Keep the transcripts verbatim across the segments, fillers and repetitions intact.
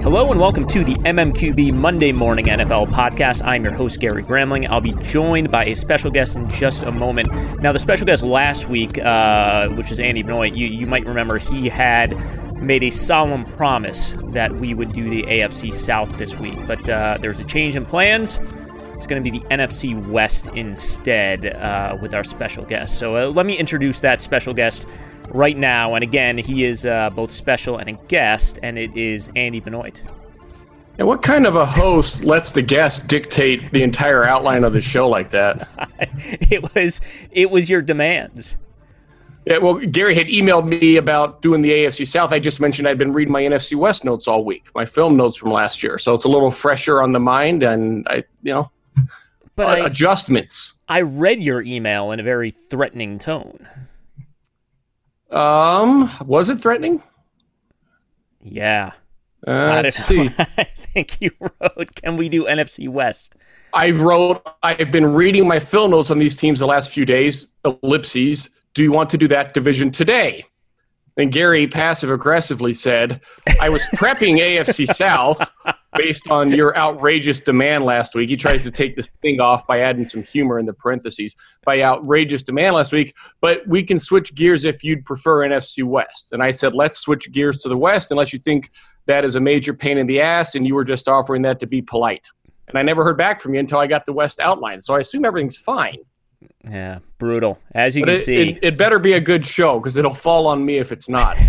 Hello and welcome to the M M Q B Monday Morning N F L Podcast. I'm your host, Gary Gramling. I'll be joined by a special guest in just a moment. Now, the special guest last week, uh, which is Andy Benoit, you, you might remember he had made a solemn promise that we would do the A F C South this week. But uh, there's a change in plans. It's going to be the N F C West instead uh, with our special guest. So uh, let me introduce that special guest right now. And again, he is uh, both special and a guest, and it is Andy Benoit. And what kind of a host lets the guest dictate the entire outline of the show like that? it was it was your demands. Yeah, well, Gary had emailed me about doing the A F C South. I just mentioned I'd been reading my N F C West notes all week, my film notes from last year. So it's a little fresher on the mind, and I, you know, but uh, I, adjustments. I read your email in a very threatening tone. Um, was it threatening? Yeah. Uh, I let's don't know. see. I think you wrote, "Can we do N F C West?" I wrote, I've been reading my film notes on these teams the last few days, ellipses. Do you want to do that division today? And Gary passive-aggressively said, I was prepping A F C South based on your outrageous demand last week. He tries to take this thing off by adding some humor in the parentheses, by outrageous demand last week, but we can switch gears if you'd prefer N F C West. And I said, let's switch gears to the West unless you think that is a major pain in the ass and you were just offering that to be polite. And I never heard back from you until I got the West outline, so I assume everything's fine. Yeah, brutal. As you but can it, see. It, it better be a good show because it'll fall on me if it's not.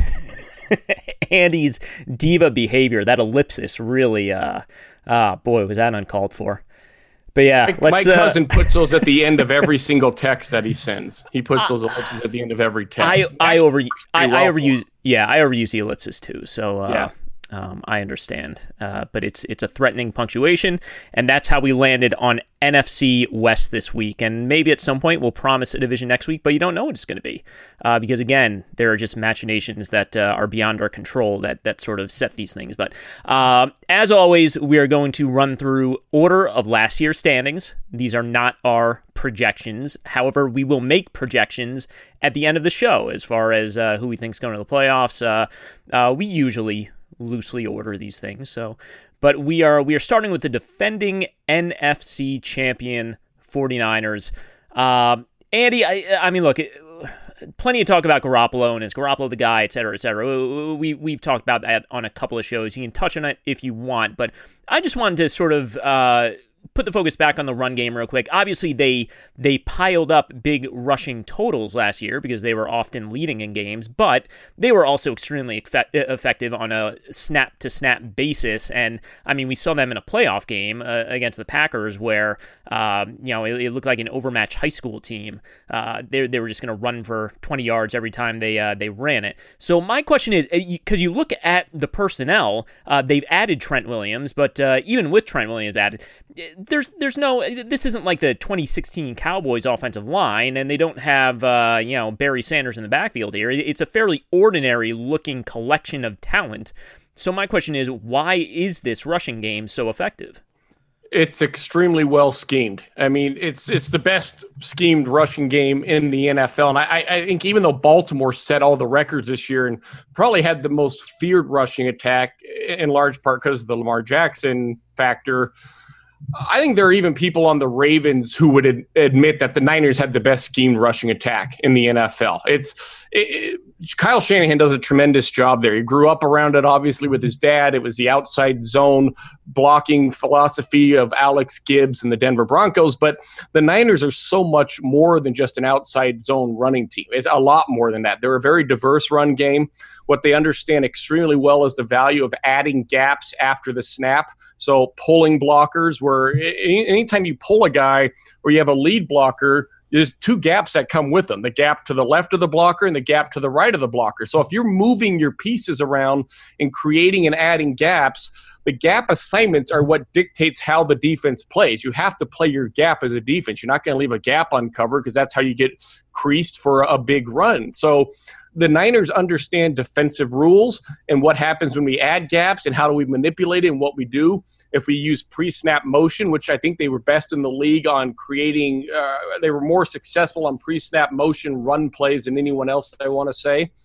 Andy's diva behavior, that ellipsis really, uh, ah, boy, was that uncalled for. But yeah, my, let's, my uh, cousin puts those at the end of every single text that he sends. He puts those ellipses at the end of every text. I, I, over, I, well I overuse, yeah, I overuse the ellipsis too. So, uh, yeah. Um, I understand, uh, but it's it's a threatening punctuation, and that's how we landed on N F C West this week. And maybe at some point we'll promise a division next week, but you don't know what it's going to be, uh, because again, there are just machinations that uh, are beyond our control that that sort of set these things. But uh, as always, we are going to run through order of last year's standings. These are not our projections. However, we will make projections at the end of the show as far as uh, who we think is going to the playoffs. Uh, uh, we usually loosely order these things. So, but we are we are starting with the defending N F C champion 49ers. Uh, Andy, I, I mean, look, plenty of talk about Garoppolo and is Garoppolo the guy, et cetera, et cetera. We, we've talked about that on a couple of shows. You can touch on it if you want, but I just wanted to sort of uh, put the focus back on the run game real quick. Obviously, they they piled up big rushing totals last year because they were often leading in games, but they were also extremely effect- effective on a snap-to-snap basis. And, I mean, we saw them in a playoff game uh, against the Packers where, uh, you know, it, it looked like an overmatched high school team. Uh, they, they were just going to run for twenty yards every time they uh, they ran it. So my question is, because you look at the personnel, uh, they've added Trent Williams, but uh, even with Trent Williams added, There's there's no, this isn't like the twenty sixteen Cowboys offensive line, and they don't have, uh, you know, Barry Sanders in the backfield here. It's a fairly ordinary looking collection of talent. So my question is, why is this rushing game so effective? It's extremely well schemed. I mean, it's it's the best schemed rushing game in the N F L. And I, I think even though Baltimore set all the records this year and probably had the most feared rushing attack in large part because of the Lamar Jackson factor, I think there are even people on the Ravens who would ad- admit that the Niners had the best schemed rushing attack in the N F L. It's it, it, Kyle Shanahan does a tremendous job there. He grew up around it, obviously, with his dad. It was the outside zone blocking philosophy of Alex Gibbs and the Denver Broncos. But the Niners are so much more than just an outside zone running team. It's a lot more than that. They're a very diverse run game. What they understand extremely well is the value of adding gaps after the snap. So pulling blockers, where any, anytime you pull a guy or you have a lead blocker, there's two gaps that come with them, the gap to the left of the blocker and the gap to the right of the blocker. So if you're moving your pieces around and creating and adding gaps, the gap assignments are what dictates how the defense plays. You have to play your gap as a defense. You're not going to leave a gap uncovered because that's how you get creased for a big run. So the Niners understand defensive rules and what happens when we add gaps and how do we manipulate it and what we do. If we use pre-snap motion, which I think they were best in the league on creating, uh, they were more successful on pre-snap motion run plays than anyone else, I want to say.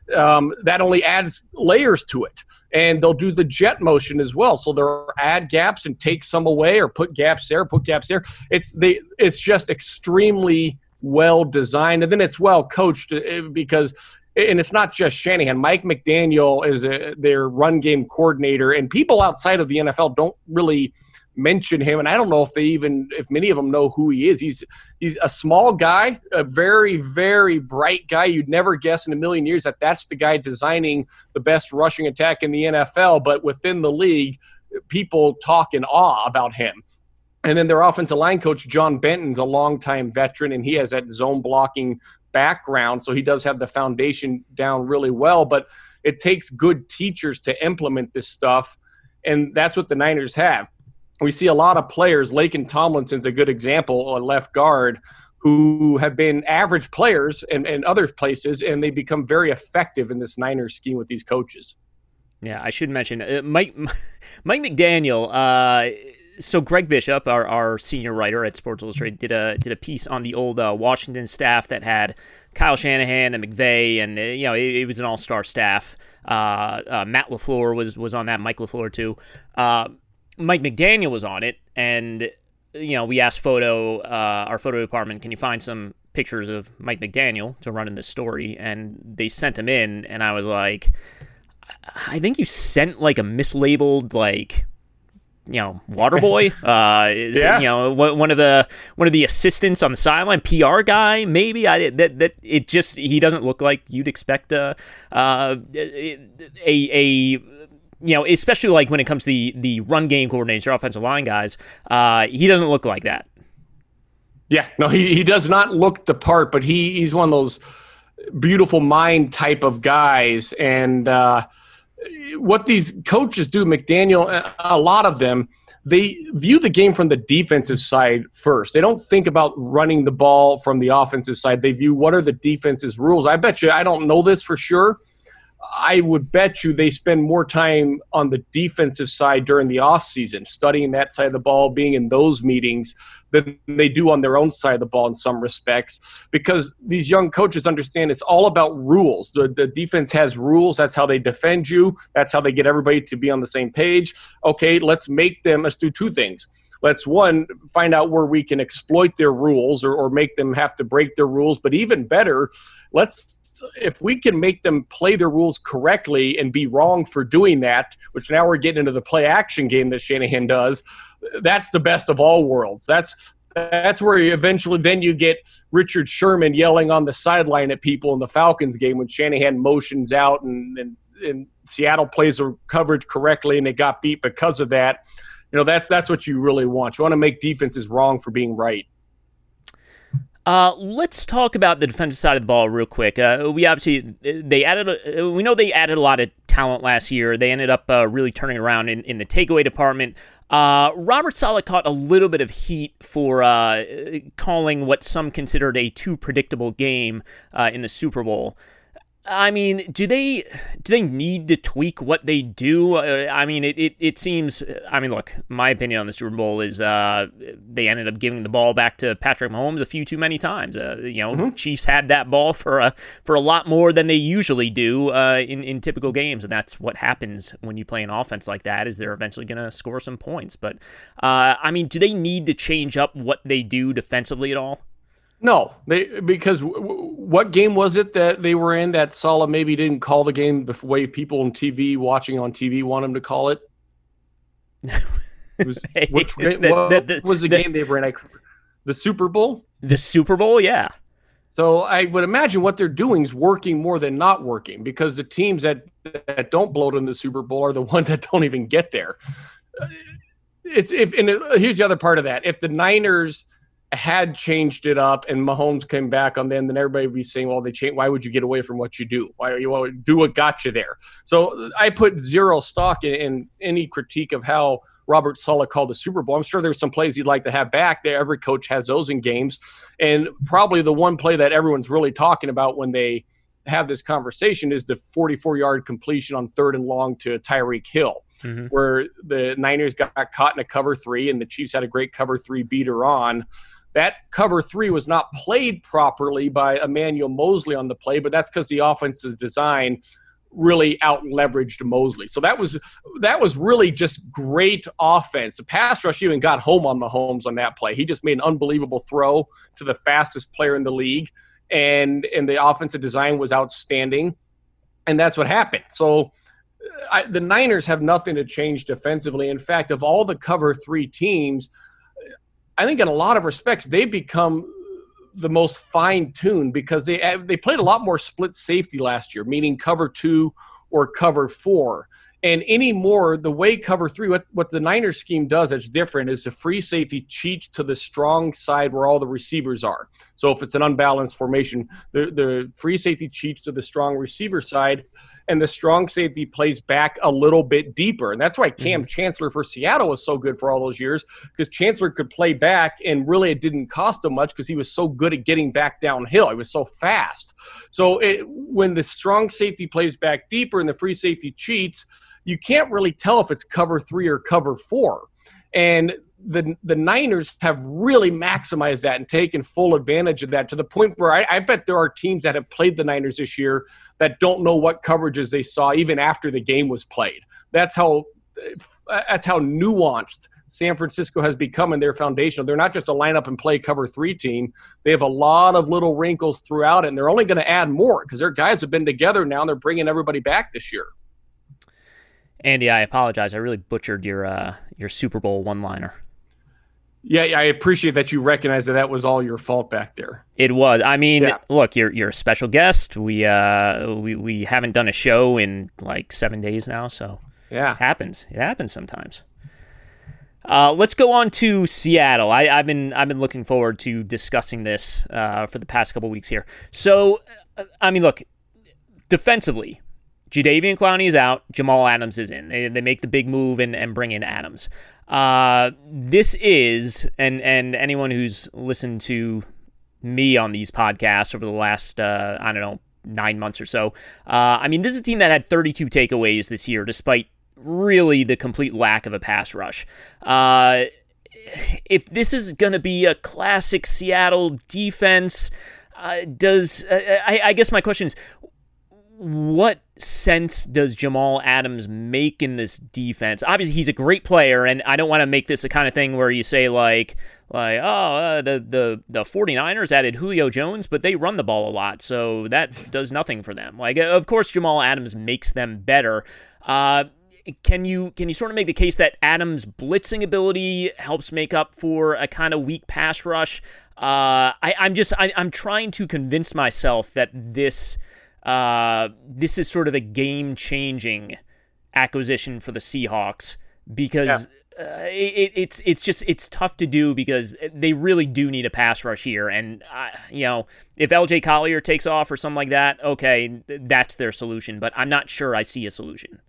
um, that only adds layers to it. And they'll do the jet motion as well. So they'll add gaps and take some away, or put gaps there, put gaps there. It's they. It's just extremely well designed, and then it's well coached because, and it's not just Shanahan. Mike McDaniel is a, their run game coordinator, and people outside of the N F L don't really mention him, and I don't know if they even, if many of them know who he is. He's he's a small guy, a very, very bright guy. You'd never guess in a million years that that's the guy designing the best rushing attack in the N F L, but within the league, people talk in awe about him. And then their offensive line coach, John Benton's a longtime veteran, and he has that zone blocking background, so he does have the foundation down really well, but it takes good teachers to implement this stuff, and that's what the Niners have. We see a lot of players, Laken Tomlinson's a good example, a left guard, who have been average players in, in other places, and they become very effective in this Niners scheme with these coaches. Yeah, I should mention, uh, Mike Mike McDaniel, uh, so Greg Bishop, our, our senior writer at Sports Illustrated, did a did a piece on the old uh, Washington staff that had Kyle Shanahan and McVay, and uh, you know it, it was an all-star staff. Uh, uh, Matt LaFleur was, was on that, Mike LaFleur too. Uh, Mike McDaniel was on it, and you know we asked photo uh, our photo department, can you find some pictures of Mike McDaniel to run in this story? And they sent him in, and I was like, I think you sent like a mislabeled like you know water boy, uh, is, yeah. you know one of the one of the assistants on the sideline, P R guy maybe. I that that it just he doesn't look like you'd expect a uh, a a. You know, especially like when it comes to the, the run game coordinators, offensive line guys, uh, he doesn't look like that. Yeah, no, he, he does not look the part, but he, he's one of those beautiful mind type of guys. And uh, what these coaches do, McDaniel, a lot of them, they view the game from the defensive side first. They don't think about running the ball from the offensive side. They view what are the defense's rules. I bet you, I don't know this for sure, I would bet you they spend more time on the defensive side during the offseason, studying that side of the ball, being in those meetings, than they do on their own side of the ball in some respects, because these young coaches understand it's all about rules. The, the defense has rules. That's how they defend you. That's how they get everybody to be on the same page. Okay, let's make them – let's do two things. Let's, one, find out where we can exploit their rules or, or make them have to break their rules. But even better, let's – if we can make them play their rules correctly and be wrong for doing that, which now we're getting into the play action game that Shanahan does, that's the best of all worlds. That's that's where you eventually then you get Richard Sherman yelling on the sideline at people in the Falcons game when Shanahan motions out and, and, and Seattle plays their coverage correctly and they got beat because of that. You know, that's that's what you really want. You want to make defenses wrong for being right. Uh, let's talk about the defensive side of the ball real quick. Uh, we obviously they added. A, we know they added a lot of talent last year. They ended up uh, really turning around in, in the takeaway department. Uh, Robert Saleh caught a little bit of heat for uh, calling what some considered a too predictable game uh, in the Super Bowl. I mean, do they do they need to tweak what they do? Uh, I mean, it, it, it seems, I mean, look, my opinion on the Super Bowl is uh, they ended up giving the ball back to Patrick Mahomes a few too many times. Uh, you know, mm-hmm. Chiefs had that ball for a, for a lot more than they usually do uh, in, in typical games, and that's what happens when you play an offense like that, is they're eventually going to score some points. But, uh, I mean, do they need to change up what they do defensively at all? No, they because w- w- what game was it that they were in that Saleh maybe didn't call the game the way people on T V watching on T V want him to call it? it was, hey, which the, what the, the, was the, the game they were in? Like, the Super Bowl? The Super Bowl, yeah. So I would imagine what they're doing is working more than not working, because the teams that, that don't blow it in the Super Bowl are the ones that don't even get there. It's if and it, here's the other part of that. If the Niners had changed it up and Mahomes came back on them, then everybody would be saying, well, they changed. Why would you get away from what you do? Why you want to do what got you there? So I put zero stock in, in any critique of how Robert Saleh called the Super Bowl. I'm sure there's some plays he'd like to have back there. Every coach has those in games. And probably the one play that everyone's really talking about when they have this conversation is the forty-four yard completion on third and long to Tyreek Hill, mm-hmm. where the Niners got caught in a cover three and the Chiefs had a great cover three beater on. That cover three was not played properly by Emmanuel Mosley on the play, but that's because the offense's design really out leveraged Mosley. So that was that was really just great offense. The pass rush even got home on Mahomes on that play. He just made an unbelievable throw to the fastest player in the league, and and the offensive design was outstanding, and that's what happened. So I, the Niners have nothing to change defensively. In fact, of all the cover three teams, I think in a lot of respects they've become the most fine-tuned because they they played a lot more split safety last year, meaning cover two or cover four. And anymore, the way cover three, what, what the Niners scheme does that's different is the free safety cheats to the strong side where all the receivers are. So if it's an unbalanced formation, the, the free safety cheats to the strong receiver side, and the strong safety plays back a little bit deeper. And that's why Cam mm-hmm. Chancellor for Seattle was so good for all those years, because Chancellor could play back, and really it didn't cost him much because he was so good at getting back downhill. He was so fast. So it, when the strong safety plays back deeper and the free safety cheats, you can't really tell if it's cover three or cover four. And the the Niners have really maximized that and taken full advantage of that to the point where I, I bet there are teams that have played the Niners this year that don't know what coverages they saw even after the game was played. That's how that's how nuanced San Francisco has become in their foundation. They're not just a lineup and play cover three team. They have a lot of little wrinkles throughout it, and they're only going to add more because their guys have been together now and they're bringing everybody back this year. Andy, I apologize. I really butchered your uh, your Super Bowl one-liner. Yeah, I appreciate that you recognize that that was all your fault back there. It was. I mean, yeah. Look, you're you're a special guest. We uh we we haven't done a show in like seven days now, so yeah, it happens. It happens sometimes. Uh, let's go on to Seattle. I, I've been I've been looking forward to discussing this uh, for the past couple weeks here. So, I mean, look, defensively, Jadeveon Clowney is out. Jamal Adams is in. They they make the big move and, and bring in Adams. Uh, this is, and and anyone who's listened to me on these podcasts over the last, uh, I don't know, nine months or so, uh, I mean, this is a team that had thirty-two takeaways this year, despite really the complete lack of a pass rush. Uh, if this is going to be a classic Seattle defense, uh, does, uh, I, I guess my question is, what sense does Jamal Adams make in this defense? Obviously, he's a great player, and I don't want to make this the kind of thing where you say, like, like oh, uh, the, the, the 49ers added Julio Jones, but they run the ball a lot, so that does nothing for them. Like, of course, Jamal Adams makes them better. Uh, can you can you sort of make the case that Adams' blitzing ability helps make up for a kind of weak pass rush? Uh, I, I'm just I, I'm trying to convince myself that this Uh, this is sort of a game-changing acquisition for the Seahawks because yeah. uh, it, it's it's just it's tough to do because they really do need a pass rush here. And uh, you know, if L J Collier takes off or something like that, okay, that's their solution. But I'm not sure I see a solution.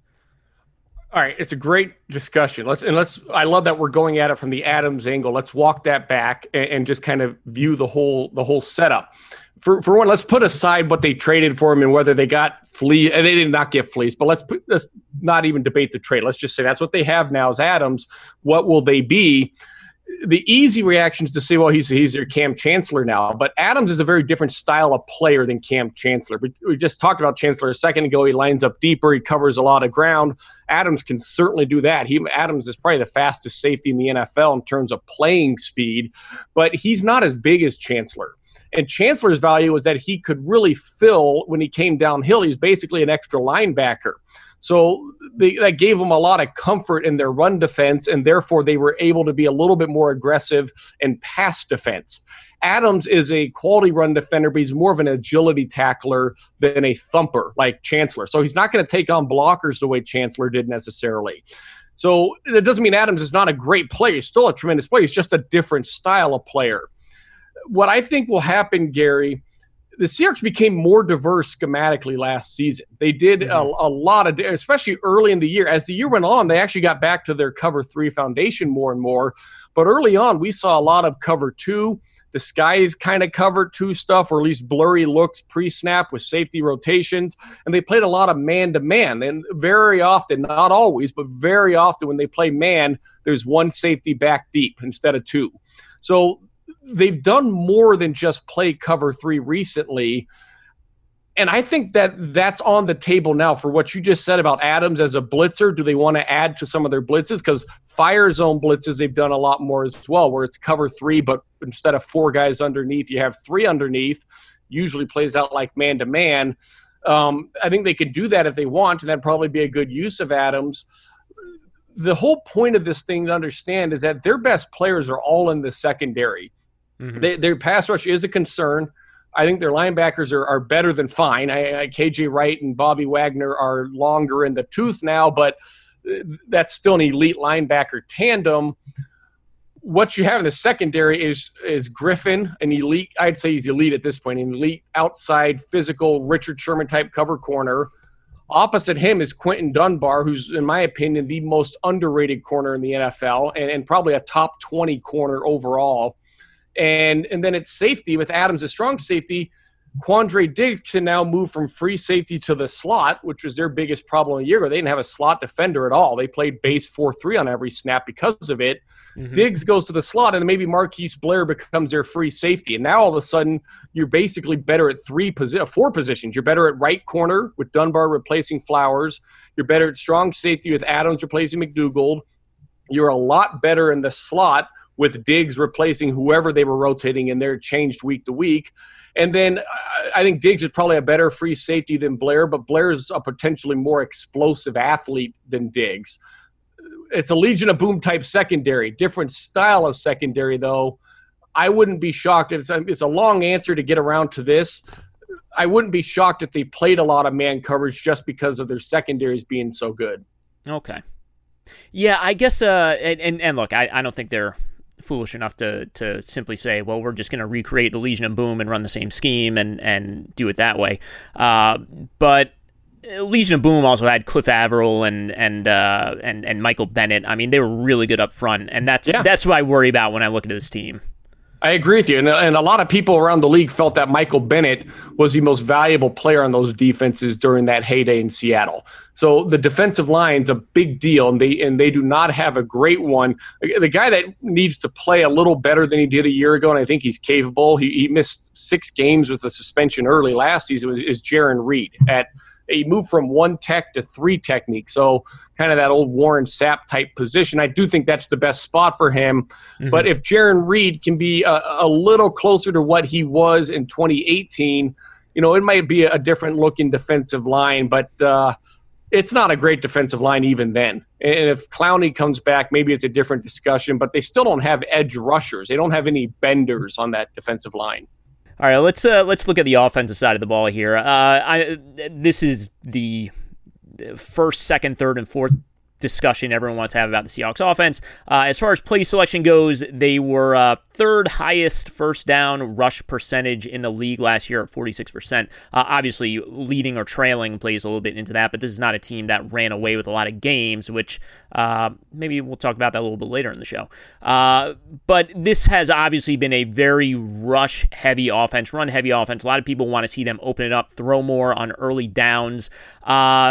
All right, it's a great discussion. Let's and let's. I love that we're going at it from the Adams angle. Let's walk that back and, and just kind of view the whole the whole setup. For for one, let's put aside what they traded for him and whether they got flea and they did not get fleeced. But let's put, let's not even debate the trade. Let's just say that's what they have now is Adams. What will they be? The easy reaction is to say, well, he's he's their Cam Chancellor now. But Adams is a very different style of player than Cam Chancellor. We, we just talked about Chancellor a second ago. He lines up deeper. He covers a lot of ground. Adams can certainly do that. He Adams is probably the fastest safety in the N F L in terms of playing speed. But he's not as big as Chancellor. And Chancellor's value was that he could really fill when he came downhill. He was basically an extra linebacker. So they, that gave them a lot of comfort in their run defense, and therefore they were able to be a little bit more aggressive in pass defense. Adams is a quality run defender, but he's more of an agility tackler than a thumper like Chancellor. So he's not going to take on blockers the way Chancellor did necessarily. So that doesn't mean Adams is not a great player. He's still a tremendous player. He's just a different style of player. What I think will happen, Gary, the Seahawks became more diverse schematically last season. They did mm-hmm. a, a lot of, especially early in the year. As the year went on, they actually got back to their cover three foundation more and more. But early on, we saw a lot of cover two. The skies kind of covered two stuff, or at least blurry looks pre-snap with safety rotations. And they played a lot of man-to-man. And very often, not always, but very often when they play man, there's one safety back deep instead of two. So they've done more than just play cover three recently. And I think that that's on the table now for what you just said about Adams as a blitzer. Do they want to add to some of their blitzes? Because fire zone blitzes, they've done a lot more as well, where it's cover three, but instead of four guys underneath, you have three underneath. Usually plays out like man-to-man. Um, I think they could do that if they want, and that'd probably be a good use of Adams. The whole point of this thing to understand is that their best players are all in the secondary. Mm-hmm. They, their pass rush is a concern. I think their linebackers are, are better than fine. I, I, K J Wright and Bobby Wagner are longer in the tooth now, but that's still an elite linebacker tandem. What you have in the secondary is is Griffin, an elite, I'd say he's elite at this point, an elite outside physical Richard Sherman type cover corner. Opposite him is Quentin Dunbar, who's, in my opinion, the most underrated corner in the N F L and, and probably a top twenty corner overall. And and then it's safety with Adams, a strong safety. Quandre Diggs can now move from free safety to the slot, which was their biggest problem a year ago. They didn't have a slot defender at all. They played base four three on every snap because of it. Mm-hmm. Diggs goes to the slot, and then maybe Marquise Blair becomes their free safety. And now all of a sudden, you're basically better at three posi- four positions. You're better at right corner with Dunbar replacing Flowers. You're better at strong safety with Adams replacing McDougald. You're a lot better in the slot with Diggs replacing whoever they were rotating in there, changed week to week. And then I think Diggs is probably a better free safety than Blair, but Blair's a potentially more explosive athlete than Diggs. It's a Legion of Boom type secondary, different style of secondary, though. I wouldn't be shocked. It's a, it's a long answer to get around to this. I wouldn't be shocked if they played a lot of man coverage just because of their secondaries being so good. Okay. Yeah, I guess, uh, and, and, and look, I, I don't think they're foolish enough to to simply say, well, we're just going to recreate the Legion of Boom and run the same scheme and, and do it that way. Uh, but Legion of Boom also had Cliff Averill and and uh, and and Michael Bennett. I mean, they were really good up front, and that's yeah. that's what I worry about when I look at this team. I agree with you. And, and a lot of people around the league felt that Michael Bennett was the most valuable player on those defenses during that heyday in Seattle. So the defensive line's a big deal, and they and they do not have a great one. The guy that needs to play a little better than he did a year ago, and I think he's capable, he, he missed six games with a suspension early last season, is Jaron Reed. At He moved from one tech to three technique, so kind of that old Warren Sapp type position. I do think that's the best spot for him. Mm-hmm. But if Jaron Reed can be a, a little closer to what he was in twenty eighteen, you know, it might be a different looking defensive line, but uh, it's not a great defensive line even then. And if Clowney comes back, maybe it's a different discussion, but they still don't have edge rushers. They don't have any benders on that defensive line. All right, let's uh, let's look at the offensive side of the ball here. Uh, I this is the first, second, third, and fourth discussion everyone wants to have about the Seahawks offense. Uh, as far as play selection goes, they were uh, third highest first down rush percentage in the league last year at forty-six percent. Uh, obviously, leading or trailing plays a little bit into that, but this is not a team that ran away with a lot of games, which uh, maybe we'll talk about that a little bit later in the show. Uh, but this has obviously been a very rush-heavy offense, run-heavy offense. A lot of people want to see them open it up, throw more on early downs. Uh,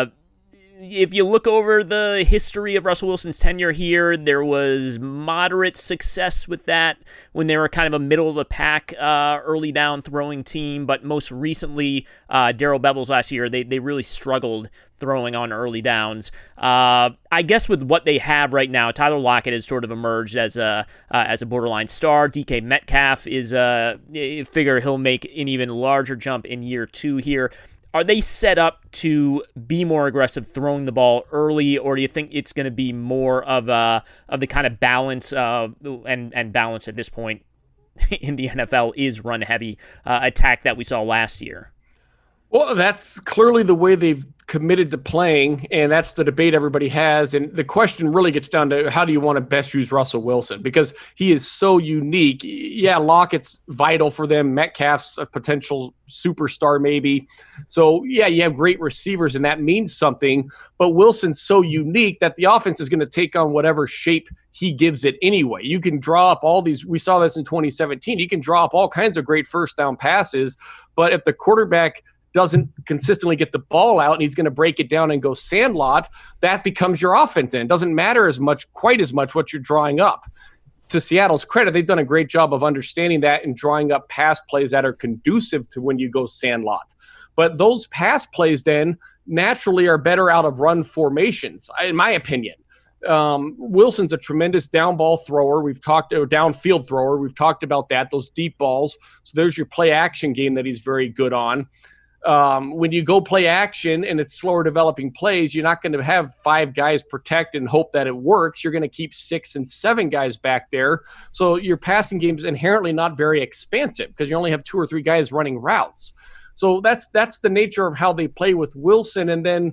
If you look over the history of Russell Wilson's tenure here, there was moderate success with that when they were kind of a middle-of-the-pack uh, early down throwing team. But most recently, uh, Darrell Bevels last year, they, they really struggled throwing on early downs. Uh, I guess with what they have right now, Tyler Lockett has sort of emerged as a uh, as a borderline star. D K Metcalf is a uh, figure he'll make an even larger jump in year two here. Are they set up to be more aggressive throwing the ball early, or do you think it's going to be more of a of the kind of balance uh, and and balance at this point in the N F L is run heavy uh, attack that we saw last year? Well, that's clearly the way they've committed to playing, and that's the debate everybody has. And the question really gets down to how do you want to best use Russell Wilson, because he is so unique. Yeah, Lockett's vital for them. Metcalf's a potential superstar maybe. So, yeah, you have great receivers, and that means something. But Wilson's so unique that the offense is going to take on whatever shape he gives it anyway. You can draw up all these – we saw this in twenty seventeen. You can draw up all kinds of great first down passes, but if the quarterback – doesn't consistently get the ball out and he's going to break it down and go sandlot, that becomes your offense. And it doesn't matter as much, quite as much what you're drawing up. to Seattle's credit, they've done a great job of understanding that and drawing up pass plays that are conducive to when you go sandlot. But those pass plays then naturally are better out of run formations, in my opinion. Um, Wilson's a tremendous down ball thrower. We've talked or downfield thrower. We've talked about that, those deep balls. So there's your play action game that he's very good on. Um, when you go play action and it's slower developing plays, you're not going to have five guys protect and hope that it works. You're going to keep six and seven guys back there. So your passing game is inherently not very expansive because you only have two or three guys running routes. So that's that's the nature of how they play with Wilson. And then,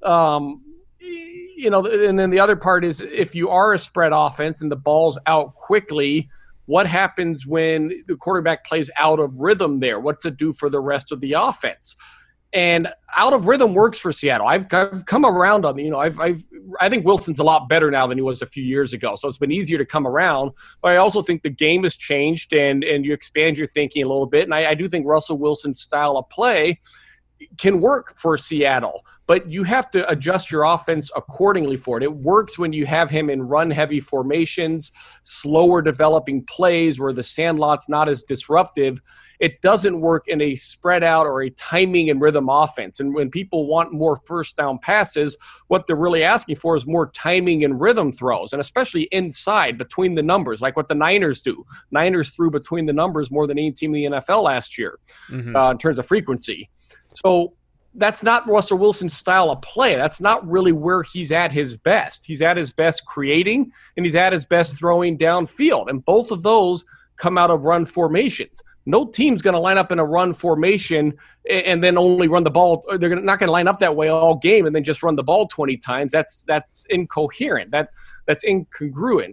um, you know, and then the other part is if you are a spread offense and the ball's out quickly, what happens when the quarterback plays out of rhythm there? What's it do for the rest of the offense? And out of rhythm works for Seattle. I've, I've come around on, you know, I've, I've, I think Wilson's a lot better now than he was a few years ago. So it's been easier to come around. But I also think the game has changed and, and you expand your thinking a little bit. And I, I do think Russell Wilson's style of play can work for Seattle, but you have to adjust your offense accordingly for it. It works when you have him in run-heavy formations, slower developing plays where the sandlot's not as disruptive. It doesn't work in a spread out or a timing and rhythm offense. And when people want more first down passes, what they're really asking for is more timing and rhythm throws, and especially inside between the numbers, like what the Niners do. Niners threw between the numbers more than any team in the N F L last year mm-hmm. uh, in terms of frequency. So that's not Russell Wilson's style of play. That's not really where he's at his best. He's at his best creating, and he's at his best throwing downfield. And both of those come out of run formations. No team's going to line up in a run formation and then only run the ball. They're not going to line up that way all game and then just run the ball twenty times. That's that's incoherent. That that's incongruent.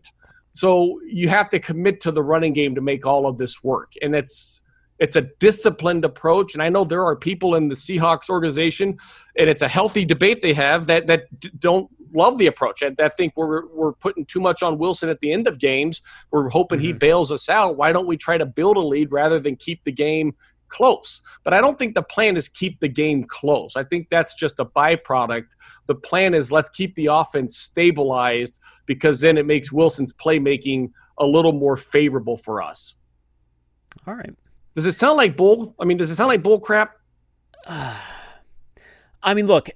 So you have to commit to the running game to make all of this work. And it's It's a disciplined approach, and I know there are people in the Seahawks organization, and it's a healthy debate they have that that don't love the approach. I, I think we're we're putting too much on Wilson at the end of games. We're hoping mm-hmm. he bails us out. Why don't we try to build a lead rather than keep the game close? But I don't think the plan is keep the game close. I think that's just a byproduct. The plan is let's keep the offense stabilized because then it makes Wilson's playmaking a little more favorable for us. All right. Does it sound like bull? I mean, does it sound like bull crap? Uh, I mean, look.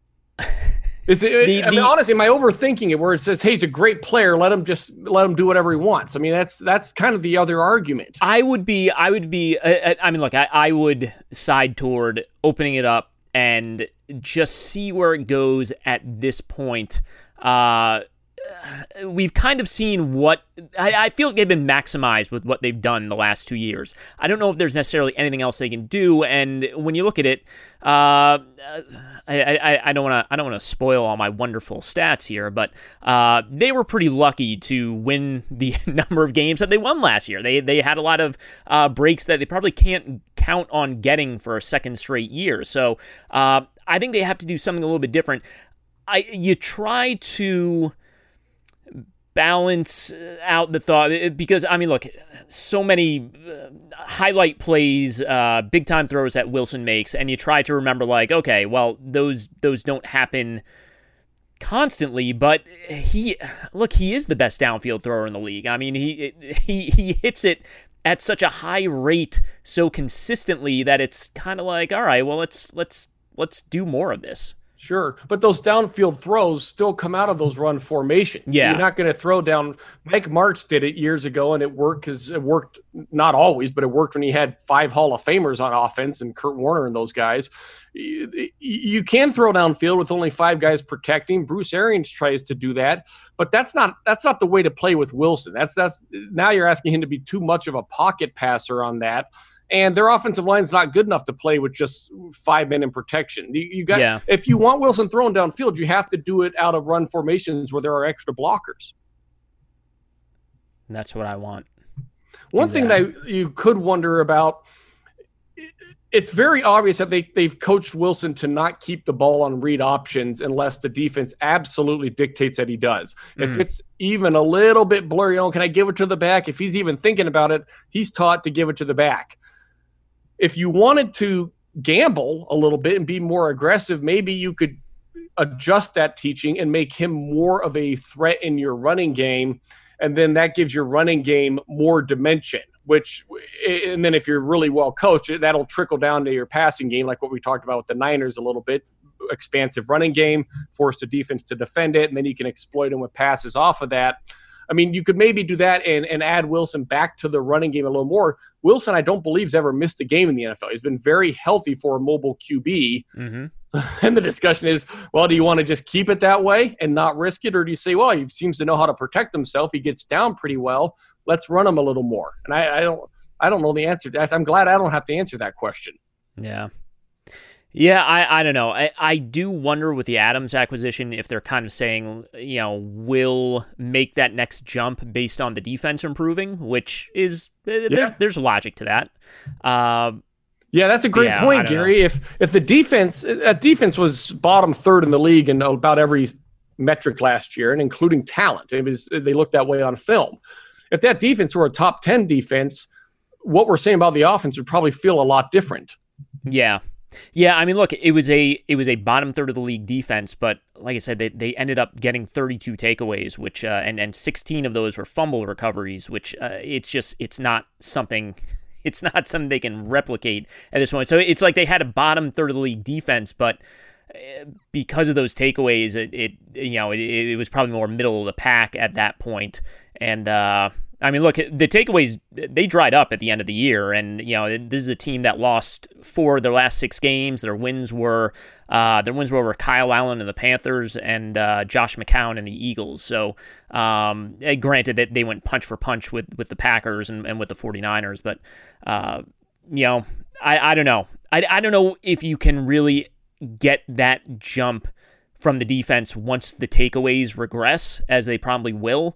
Is it, the, I mean, the, honestly, am I overthinking it where it says, hey, he's a great player, let him just let him do whatever he wants? I mean, that's that's kind of the other argument. I would be, I would be, uh, I mean, look, I, I would side toward opening it up and just see where it goes at this point. Uh We've kind of seen what I, I feel like they've been maximized with what they've done the last two years. I don't know if there's necessarily anything else they can do. And when you look at it, uh, I, I, I don't want to I don't want to spoil all my wonderful stats here, but uh, they were pretty lucky to win the number of games that they won last year. They they had a lot of uh, breaks that they probably can't count on getting for a second straight year. So uh, I think they have to do something a little bit different. I you try to balance out the thought, because, I mean, look, so many highlight plays, uh, big-time throws that Wilson makes, and you try to remember, like, okay, well, those those don't happen constantly, but he, look, he is the best downfield thrower in the league. I mean, he he he hits it at such a high rate so consistently that it's kind of like, all right, well, let's let's let's do more of this. Sure, but those downfield throws still come out of those run formations. Yeah. You're not going to throw down. Mike Martz did it years ago, and it worked because it worked not always, but it worked when he had five Hall of Famers on offense and Kurt Warner and those guys. You, you can throw downfield with only five guys protecting. Bruce Arians tries to do that, but that's not that's not the way to play with Wilson. That's that's now you're asking him to be too much of a pocket passer on that. And their offensive line is not good enough to play with just five men in protection. You, you got yeah. If you want Wilson throwing downfield, you have to do it out of run formations where there are extra blockers. That's what I want. One thing that. that you could wonder about, it's very obvious that they, they've coached Wilson to not keep the ball on read options unless the defense absolutely dictates that he does. Mm-hmm. If it's even a little bit blurry, you know, can I give it to the back? If he's even thinking about it, he's taught to give it to the back. If you wanted to gamble a little bit and be more aggressive, maybe you could adjust that teaching and make him more of a threat in your running game and then that gives your running game more dimension, which, and then if you're really well coached, that'll trickle down to your passing game, like what we talked about with the Niners a little bit. Expansive running game, force the defense to defend it, and then you can exploit them with passes off of that. I mean, you could maybe do that and, and add Wilson back to the running game a little more. Wilson, I don't believe, has ever missed a game in the N F L. He's been very healthy for a mobile Q B. Mm-hmm. And the discussion is, well, do you want to just keep it that way and not risk it? Or do you say, well, he seems to know how to protect himself. He gets down pretty well. Let's run him a little more. And I, I don't I don't know the answer to that. I'm glad I don't have to answer that question. Yeah. Yeah, I, I don't know. I, I do wonder with the Adams acquisition if they're kind of saying, you know, we'll make that next jump based on the defense improving, which is, yeah. there's, there's logic to that. Uh, yeah, that's a great yeah, point, Gary. Know. If if the defense, that defense was bottom third in the league in about every metric last year, and including talent. It was, they looked that way on film. If that defense were a top ten defense, what we're saying about the offense would probably feel a lot different. Yeah. Yeah, I mean, look, it was a it was a bottom third of the league defense, but like I said, they, they ended up getting thirty-two takeaways, which uh, and and sixteen of those were fumble recoveries, which uh, it's just it's not something it's not something they can replicate at this point. So it's like they had a bottom third of the league defense, but because of those takeaways, it, it you know it, it was probably more middle of the pack at that point, and. Uh, I mean, look, the takeaways, they dried up at the end of the year, and, you know, this is a team that lost four of their last six games. Their wins were uh, their wins were over Kyle Allen and the Panthers and uh, Josh McCown and the Eagles. So, um, granted that they went punch for punch with, with the Packers and, and with the 49ers, but, uh, you know, I, I don't know. I, I don't know if you can really get that jump from the defense once the takeaways regress, as they probably will.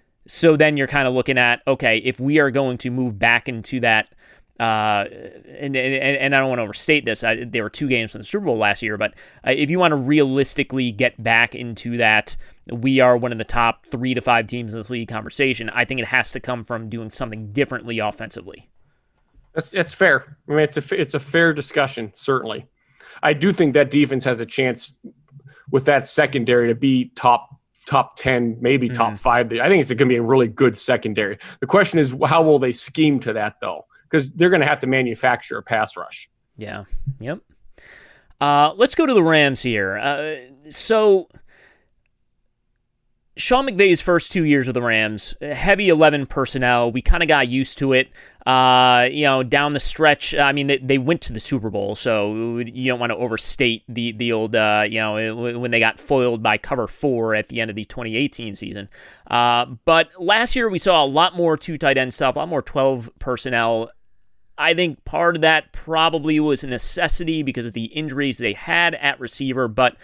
So then you're kind of looking at, okay, if we are going to move back into that, uh, and, and and I don't want to overstate this, I, there were two games from the Super Bowl last year, but uh, if you want to realistically get back into that, we are one of the top three to five teams in this league conversation, I think it has to come from doing something differently offensively. That's that's fair. I mean, it's a it's a fair discussion, certainly. I do think that defense has a chance with that secondary to be top. top ten, maybe top mm-hmm. five. I think it's going to be a really good secondary. The question is, how will they scheme to that, though? Because they're going to have to manufacture a pass rush. Yeah. Yep. Uh, let's go to the Rams here. Uh, so Sean McVay's first two years with the Rams, heavy eleven personnel. We kind of got used to it. Uh, you know, down the stretch, I mean, they, they went to the Super Bowl, so you don't want to overstate the the old, uh, you know, when they got foiled by cover four at the end of the twenty eighteen season. Uh, but last year we saw a lot more two tight end stuff, a lot more twelve personnel. I think part of that probably was a necessity because of the injuries they had at receiver, but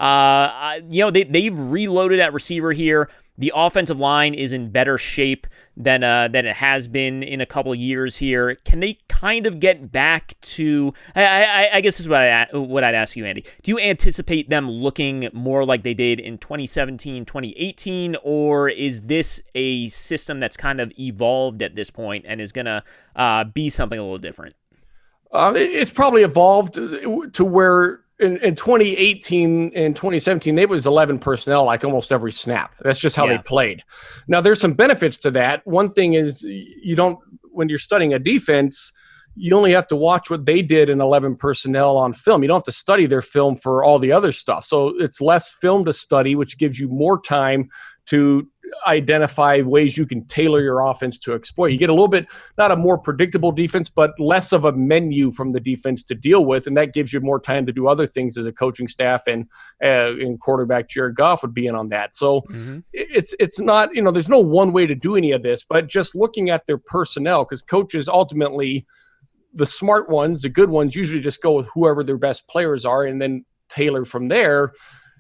uh, you know they they've reloaded at receiver here. The offensive line is in better shape than uh, than it has been in a couple of years here. Can they kind of get back to? I, I, I guess this is what I what I'd ask you, Andy. Do you anticipate them looking more like they did in twenty seventeen, twenty eighteen, or is this a system that's kind of evolved at this point and is going to uh, be something a little different? Uh, it's probably evolved to where. In, in twenty eighteen and twenty seventeen, they was eleven personnel like almost every snap. That's just how yeah. they played. Now, there's some benefits to that. One thing is you don't, when you're studying a defense, you only have to watch what they did in eleven personnel on film. You don't have to study their film for all the other stuff. So it's less film to study, which gives you more time to identify ways you can tailor your offense to exploit. You get a little bit, not a more predictable defense, but less of a menu from the defense to deal with, and that gives you more time to do other things as a coaching staff, and uh, and quarterback Jared Goff would be in on that. So mm-hmm. it's it's not, you know, there's no one way to do any of this, but just looking at their personnel, because coaches ultimately, the smart ones, the good ones, usually just go with whoever their best players are and then tailor from there.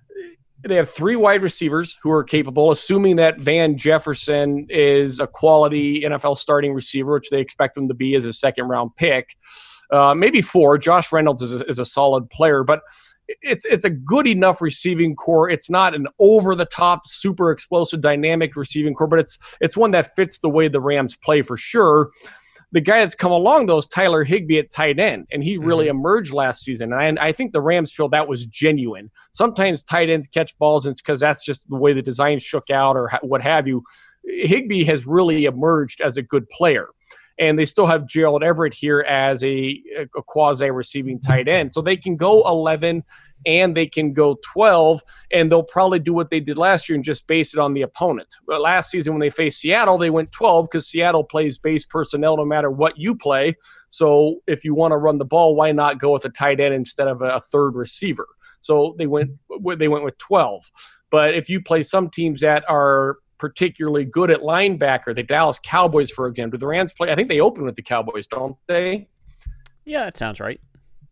They have three wide receivers who are capable, assuming that Van Jefferson is a quality N F L starting receiver, which they expect him to be as a second-round pick. Uh, maybe four. Josh Reynolds is a, is a solid player, but it's it's a good enough receiving core. It's not an over-the-top, super explosive, dynamic receiving core, but it's it's one that fits the way the Rams play for sure. The guy that's come along, though, is Tyler Higbee at tight end, and he really mm-hmm. emerged last season. And I, I think the Rams feel that was genuine. Sometimes tight ends catch balls, and it's because that's just the way the design shook out or ha- what have you. Higbee has really emerged as a good player. And they still have Gerald Everett here as a, a quasi-receiving tight end. So they can go eleven and they can go twelve, and they'll probably do what they did last year and just base it on the opponent. But last season when they faced Seattle, they went twelve because Seattle plays base personnel no matter what you play. So if you want to run the ball, why not go with a tight end instead of a third receiver? So they went they went with twelve. But if you play some teams that are particularly good at linebacker, the Dallas Cowboys, for example, the Rams play, I think they open with the Cowboys, don't they? Yeah, that sounds right.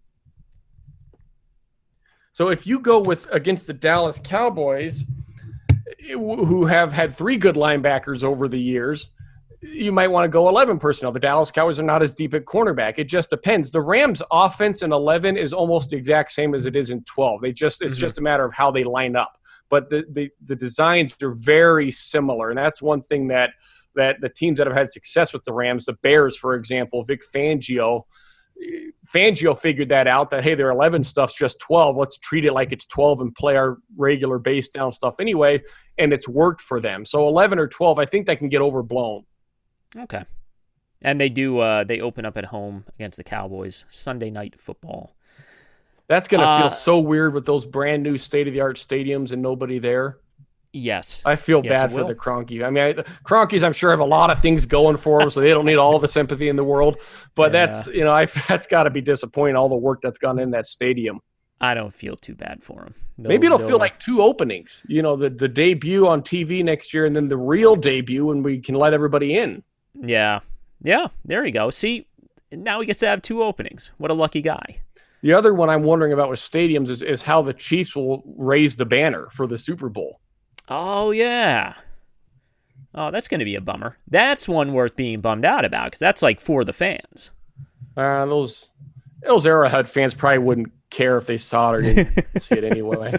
So if you go with against the Dallas Cowboys, who have had three good linebackers over the years, you might want to go eleven personnel. The Dallas Cowboys are not as deep at cornerback. It just depends. The Rams' offense in eleven is almost the exact same as it is in twelve. They just it's mm-hmm. just a matter of how they line up. But the, the the designs are very similar, and that's one thing that that the teams that have had success with the Rams, the Bears, for example, Vic Fangio, Fangio figured that out, that, hey, their eleven stuff's just twelve. Let's treat it like it's twelve and play our regular base down stuff anyway, and it's worked for them. So eleven or twelve, I think that can get overblown. Okay. And they do uh, they open up at home against the Cowboys, Sunday Night Football. That's going to uh, feel so weird with those brand new state-of-the-art stadiums and nobody there. Yes. I feel yes, bad for the Kroenke. I mean, I, Kroenkes, I'm sure, have a lot of things going for them, so they don't need all the sympathy in the world. But yeah. that's, you know, I, that's got to be disappointing, all the work that's gone in that stadium. I don't feel too bad for them. They'll, Maybe it'll they'll... feel like two openings. You know, the, the debut on T V next year and then the real debut, and we can let everybody in. Yeah. Yeah, there you go. See, now he gets to have two openings. What a lucky guy. The other one I'm wondering about with stadiums is, is how the Chiefs will raise the banner for the Super Bowl. Oh, yeah. Oh, that's going to be a bummer. That's one worth being bummed out about because that's like for the fans. Uh, those those Arrowhead fans probably wouldn't care if they saw it or didn't see it anyway.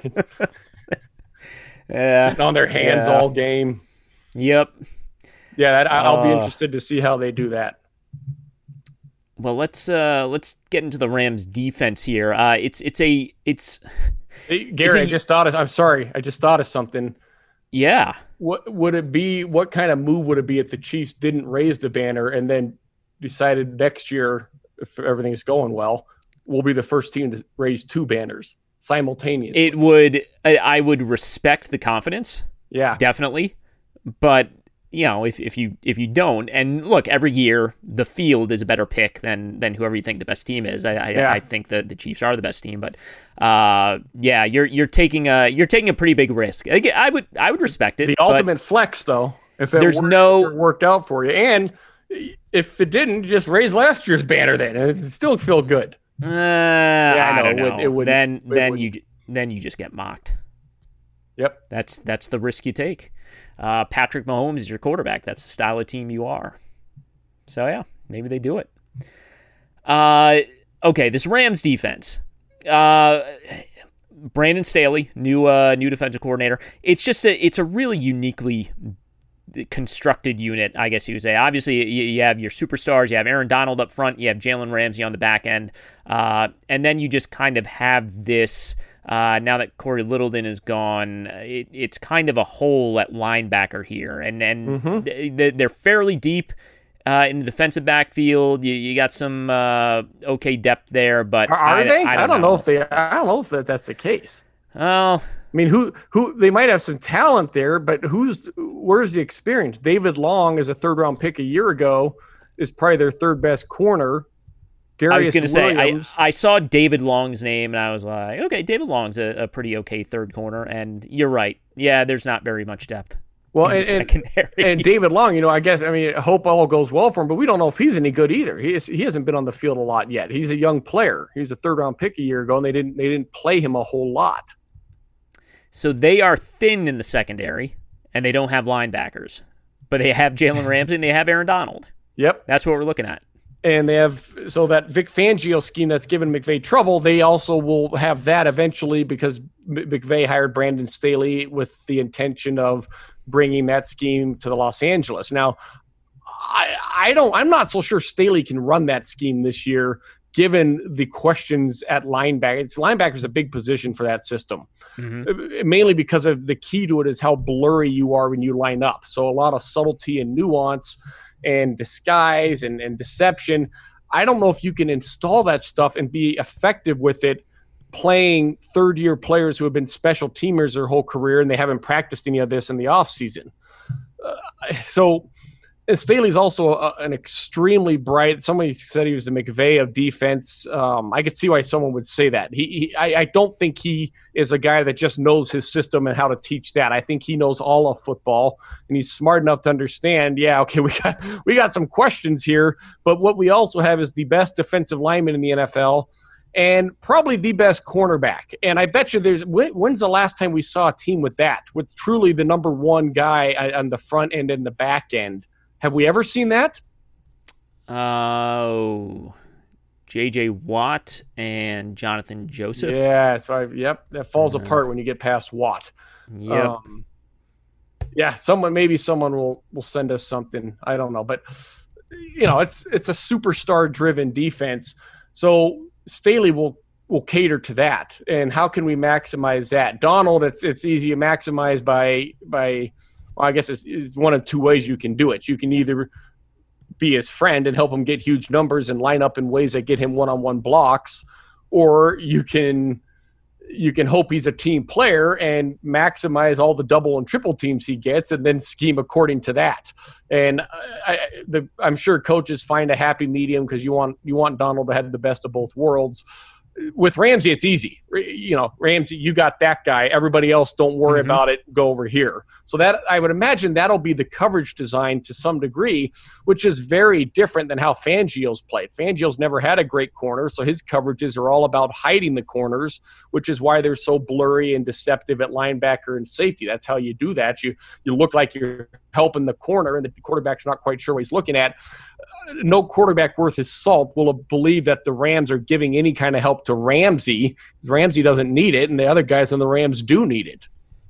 Yeah. Sitting on their hands yeah. all game. Yep. Yeah, that, I'll uh, be interested to see how they do that. Well, let's uh, let's get into the Rams defense here. Uh, it's it's a it's. Hey, Gary, it's a, I just thought of. I'm sorry, I just thought of something. Yeah. What would it be? What kind of move would it be if the Chiefs didn't raise the banner and then decided next year, if everything's going well, we'll be the first team to raise two banners simultaneously? It would. I, I would respect the confidence. Yeah, definitely, but. You know, if, if you if you don't, and look, every year the field is a better pick than than whoever you think the best team is. I I, yeah. I think that the Chiefs are the best team, but uh, yeah, you're you're taking a you're taking a pretty big risk. Again, I would I would respect it. The ultimate flex, though, if it there's worked, no if it worked out for you, and if it didn't, just raise last year's banner then, and it still feel good. Uh, yeah, I, I don't know. know. It would, then it then would. you then you just get mocked. Yep, that's that's the risk you take. Uh, Patrick Mahomes is your quarterback. That's the style of team you are. So, yeah, maybe they do it. Uh, okay, this Rams defense. Uh, Brandon Staley, new uh, new defensive coordinator. It's just a, it's a really uniquely constructed unit, I guess you would say. Obviously, you, you have your superstars. You have Aaron Donald up front. You have Jalen Ramsey on the back end. Uh, and then you just kind of have this... Uh, now that Corey Littleton is gone, it, it's kind of a hole at linebacker here, and and mm-hmm. th- they're fairly deep uh, in the defensive backfield. You, you got some uh, okay depth there, but are, are I, they? I don't, I don't know. know if they. I don't know if that, that's the case. Well, I mean, who who they might have some talent there, but who's where's the experience? David Long, as a third round pick a year ago, is probably their third best corner. Darius I was going to say, I, I saw David Long's name, and I was like, okay, David Long's a, a pretty okay third corner, and you're right. Yeah, there's not very much depth. Well, in and, the secondary. And, and David Long, you know, I guess, I mean, I hope all goes well for him, but we don't know if he's any good either. He is, he hasn't been on the field a lot yet. He's a young player. He was a third round pick a year ago, and they didn't they didn't play him a whole lot. So they are thin in the secondary, and they don't have linebackers, but they have Jalen Ramsey and they have Aaron Donald. Yep, that's what we're looking at. And they have, so that Vic Fangio scheme that's given McVay trouble, they also will have that eventually because McVay hired Brandon Staley with the intention of bringing that scheme to the Los Angeles. Now, I, I don't, I'm not so sure Staley can run that scheme this year given the questions at linebacker. It's linebacker is a big position for that system, mm-hmm. mainly because of the key to it is how blurry you are when you line up. So a lot of subtlety and nuance and disguise and, and deception. I don't know if you can install that stuff and be effective with it playing third-year players who have been special teamers their whole career and they haven't practiced any of this in the offseason. Uh, so and Staley's also a, an extremely bright. Somebody said he was the McVay of defense. Um, I could see why someone would say that. He, he I, I don't think he is a guy that just knows his system and how to teach that. I think he knows all of football, and he's smart enough to understand. Yeah, okay, we got we got some questions here, but what we also have is the best defensive lineman in the N F L. And probably the best cornerback. And I bet you there's when, when's the last time we saw a team with that, with truly the number one guy on the front end and the back end? Have we ever seen that? Oh, uh, J J Watt and Jonathan Joseph. Yeah, so I, yep, that falls uh, apart when you get past Watt. Yep. Um, yeah, someone maybe someone will will send us something. I don't know, but you know, it's it's a superstar driven defense. So Staley will will cater to that. And how can we maximize that? Donald, it's it's easy to maximize by by well, I guess it's, it's one of two ways you can do it. You can either be his friend and help him get huge numbers and line up in ways that get him one-on-one blocks, or you can you can hope he's a team player and maximize all the double and triple teams he gets and then scheme according to that. And I, the, I'm sure coaches find a happy medium because you want you want Donald to have the best of both worlds. With Ramsey, it's easy. You know, Ramsey, you got that guy. Everybody else, don't worry mm-hmm. about it. Go over here. So that I would imagine that'll be the coverage design to some degree, which is very different than how Fangio's played. Fangio's never had a great corner, so his coverages are all about hiding the corners, which is why they're so blurry and deceptive at linebacker and safety. That's how you do that. You you look like you're helping the corner, and the quarterback's not quite sure what he's looking at. No quarterback worth his salt will believe that the Rams are giving any kind of help to Ramsey. Ramsey doesn't need it, and the other guys on the Rams do need it.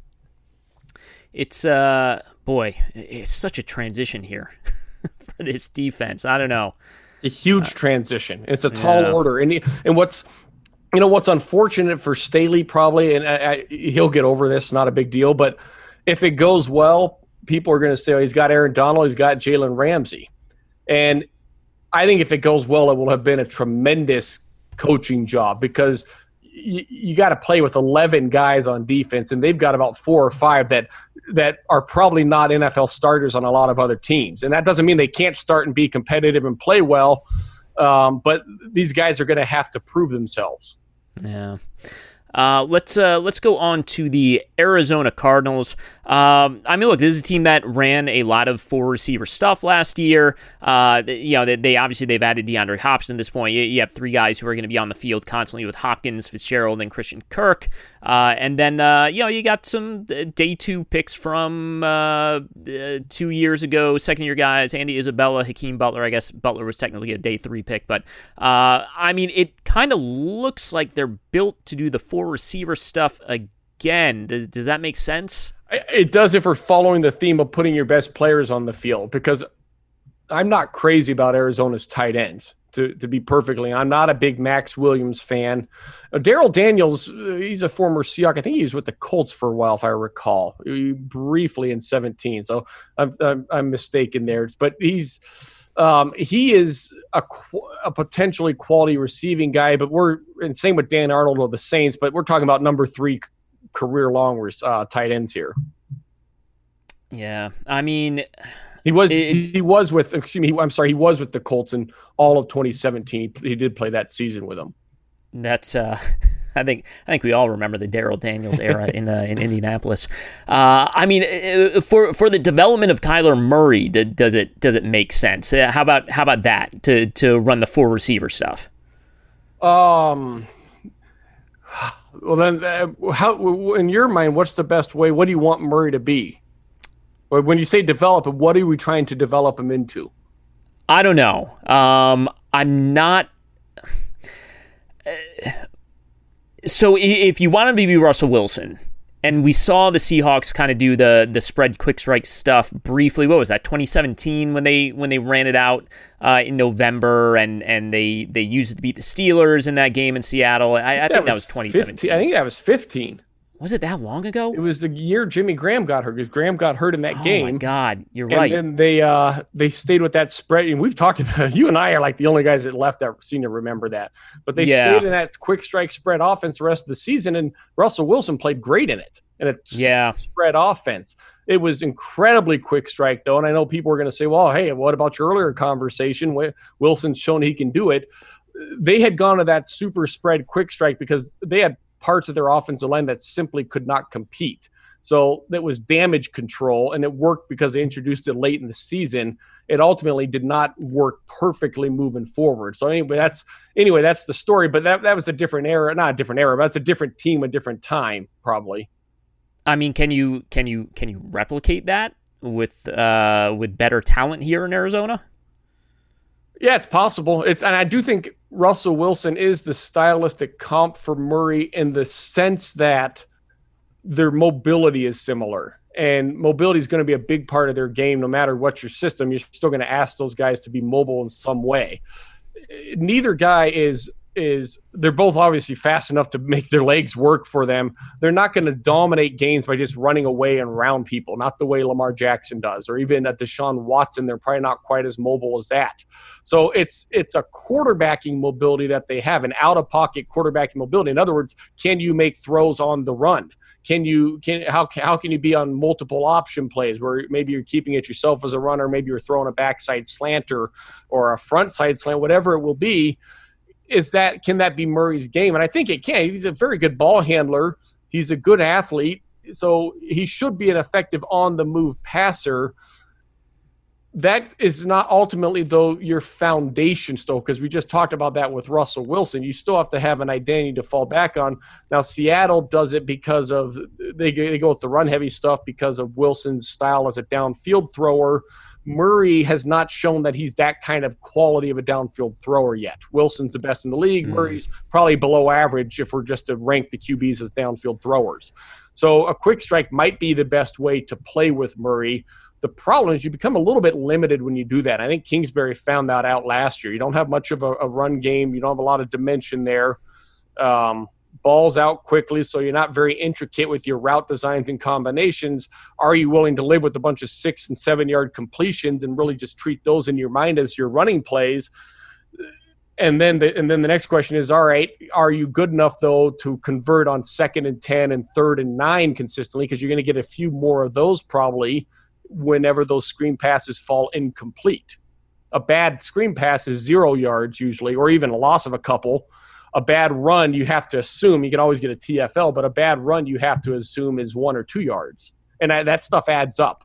It's, uh, boy, it's such a transition here for this defense. I don't know. A huge uh, transition. It's a tall yeah. order. And and what's, you know, what's unfortunate for Staley probably, and I, I, he'll get over this, not a big deal, but if it goes well, people are going to say, oh, he's got Aaron Donald, he's got Jalen Ramsey. And I think if it goes well, it will have been a tremendous coaching job because you, you got to play with eleven guys on defense, and they've got about four or five that that are probably not N F L starters on a lot of other teams. And that doesn't mean they can't start and be competitive and play well, um, but these guys are going to have to prove themselves. Yeah. Uh, let's uh, let's go on to the Arizona Cardinals. Um, I mean, look, this is a team that ran a lot of four receiver stuff last year. Uh, you know, they, they obviously they've added DeAndre Hopkins at this point. You, you have three guys who are going to be on the field constantly with Hopkins, Fitzgerald, and Christian Kirk. Uh, and then uh, you know you got some day two picks from uh, two years ago, second year guys, Andy Isabella, Hakeem Butler. I guess Butler was technically a day three pick, but uh, I mean, it kind of looks like they're built to do the four receiver stuff again. Does, does that make sense? It does if we're following the theme of putting your best players on the field, because I'm not crazy about Arizona's tight ends, to, to be perfectly. I'm not a big Max Williams fan. Uh, Daryl Daniels, uh, he's a former Seahawk. I think he was with the Colts for a while, if I recall, briefly in seventeen. So I'm, I'm, I'm mistaken there. But he's um, he is a, a potentially quality receiving guy, but we're and same with Dan Arnold of the Saints, but we're talking about number three career-long uh, tight ends here. Yeah, I mean, he was it, he was with excuse me. I'm sorry, he was with the Colts in all of twenty seventeen. He, he did play that season with them. That's uh, I think I think we all remember the Daryl Daniels era in the in Indianapolis. Uh, I mean, for for the development of Kyler Murray, does it does it make sense? How about how about that to to run the four receiver stuff? Um. Well, then, uh, how in your mind, what's the best way? What do you want Murray to be? Or when you say develop him, what are we trying to develop him into? I don't know. Um, I'm not. Uh, so if you want him to be Russell Wilson, And we saw the Seahawks kind of do the the spread quick strike stuff briefly. What was that? twenty seventeen when they when they ran it out uh, in November, and and they they used it to beat the Steelers in that game in Seattle. I, I, I think that, that was twenty seventeen. fifteen, I think that was fifteen. Was it that long ago? It was the year Jimmy Graham got hurt, because Graham got hurt in that oh game. Oh, my God. You're and right. And they uh, they stayed with that spread. And we've talked about, you and I are like the only guys that left that seem to remember that. But they yeah. stayed in that quick strike spread offense the rest of the season, and Russell Wilson played great in it. And it's yeah. spread offense. It was incredibly quick strike, though. And I know people are going to say, well, hey, what about your earlier conversation? Wilson's shown he can do it. They had gone to that super spread quick strike because they had parts of their offensive line that simply could not compete. So that was damage control, and it worked because they introduced it late in the season. It ultimately did not work perfectly moving forward. So anyway, that's anyway, that's the story. But that, that was a different era, not a different era, but that's a different team, a different time, probably. I mean, can you can you can you replicate that with uh, with better talent here in Arizona? Yeah, it's possible. It's and I do think Russell Wilson is the stylistic comp for Murray in the sense that their mobility is similar. And mobility is going to be a big part of their game. No matter what your system, you're still going to ask those guys to be mobile in some way. Neither guy is is they're both obviously fast enough to make their legs work for them. They're not going to dominate games by just running away and around people, not the way Lamar Jackson does, or even at Deshaun Watson. They're probably not quite as mobile as that. So it's it's a quarterbacking mobility that they have, an out-of-pocket quarterbacking mobility. In other words, can you make throws on the run? Can you can how how can you be on multiple option plays where maybe you're keeping it yourself as a runner, maybe you're throwing a backside slant or or a front side slant, whatever it will be. Is that can that be Murray's game? And I think it can. He's a very good ball handler. He's a good athlete, so he should be an effective on-the-move passer. That is not ultimately, though, your foundation still, because we just talked about that with Russell Wilson. You still have to have an identity to fall back on. Now, Seattle does it because of they, they go with the run-heavy stuff because of Wilson's style as a downfield thrower. Murray has not shown that he's that kind of quality of a downfield thrower yet. Wilson's the best in the league. Mm. Murray's probably below average if we're just to rank the Q Bs as downfield throwers. So a quick strike might be the best way to play with Murray. The problem is you become a little bit limited when you do that. I think Kingsbury found that out last year. You don't have much of a, a run game. You don't have a lot of dimension there. Um, balls out quickly, so you're not very intricate with your route designs and combinations. Are you willing to live with a bunch of six and seven yard completions and really just treat those in your mind as your running plays? And then the, and then the next question is, all right, are you good enough, though, to convert on second and ten and third and nine consistently? Because you're going to get a few more of those probably whenever those screen passes fall incomplete. A bad screen pass is zero yards usually, or even a loss of a couple. A bad run, you have to assume, you can always get a T F L, but a bad run you have to assume is one or two yards. And I, that stuff adds up.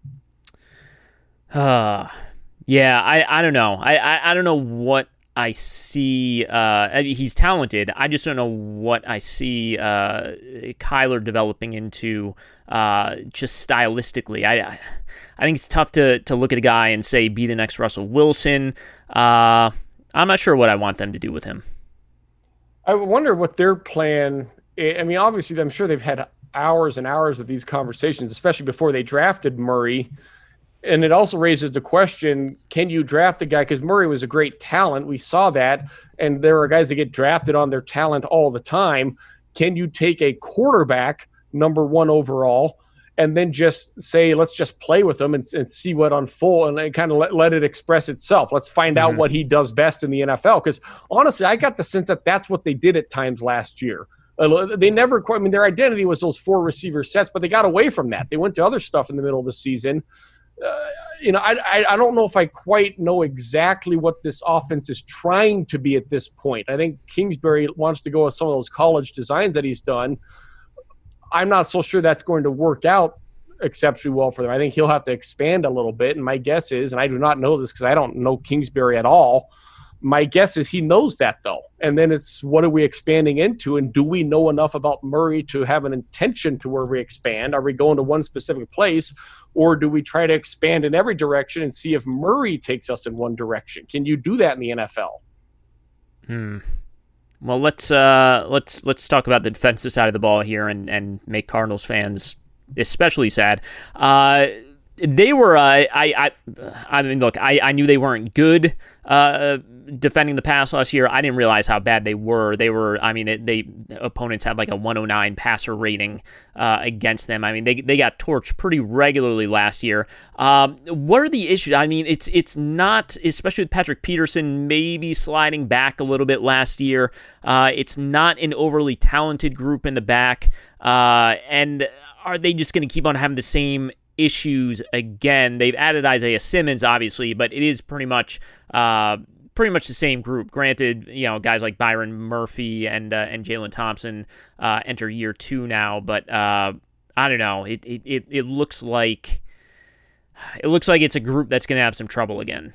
Uh, yeah, I, I don't know. I, I, I don't know what I see. Uh, I mean, he's talented. I just don't know what I see uh, Kyler developing into uh, just stylistically. I I think it's tough to, to look at a guy and say, be the next Russell Wilson. Uh, I'm not sure what I want them to do with him. I wonder what their plan – I mean, obviously, I'm sure they've had hours and hours of these conversations, especially before they drafted Murray. And it also raises the question, can you draft a guy? Because Murray was a great talent. We saw that. And there are guys that get drafted on their talent all the time. Can you take a quarterback, number one overall, and then just say, let's just play with them and, and see what unfolds and kind of let, let it express itself. Let's find mm-hmm. out what he does best in the N F L. Because honestly, I got the sense that that's what they did at times last year. Uh, they never quite, I mean, their identity was those four receiver sets, but they got away from that. They went to other stuff in the middle of the season. Uh, you know, I, I I don't know if I quite know exactly what this offense is trying to be at this point. I think Kingsbury wants to go with some of those college designs that he's done. I'm not so sure that's going to work out exceptionally well for them. I think he'll have to expand a little bit. And my guess is, and I do not know this because I don't know Kingsbury at all, my guess is he knows that, though. And then it's what are we expanding into? And do we know enough about Murray to have an intention to where we expand? Are we going to one specific place? Or do we try to expand in every direction and see if Murray takes us in one direction? Can you do that in the N F L? Hmm. Well, let's uh, let's let's talk about the defensive side of the ball here, and, and make Cardinals fans especially sad. Uh, they were, uh, I, I, I mean, look, I, I knew they weren't good uh, defending the pass last year. I didn't realize how bad they were. They were, I mean, they, they opponents had like a one oh nine passer rating uh, against them. I mean, they they got torched pretty regularly last year. Um, what are the issues? I mean, it's it's not, especially with Patrick Peterson maybe sliding back a little bit last year. Uh, it's not an overly talented group in the back, uh, and are they just going to keep on having the same issues again? They've added Isaiah Simmons, obviously, but it is pretty much uh, pretty much the same group. Granted, you know, guys like Byron Murphy and uh, and Jalen Thompson uh, enter year two now, but uh, I don't know. It, it it it looks like it looks like it's a group that's going to have some trouble again.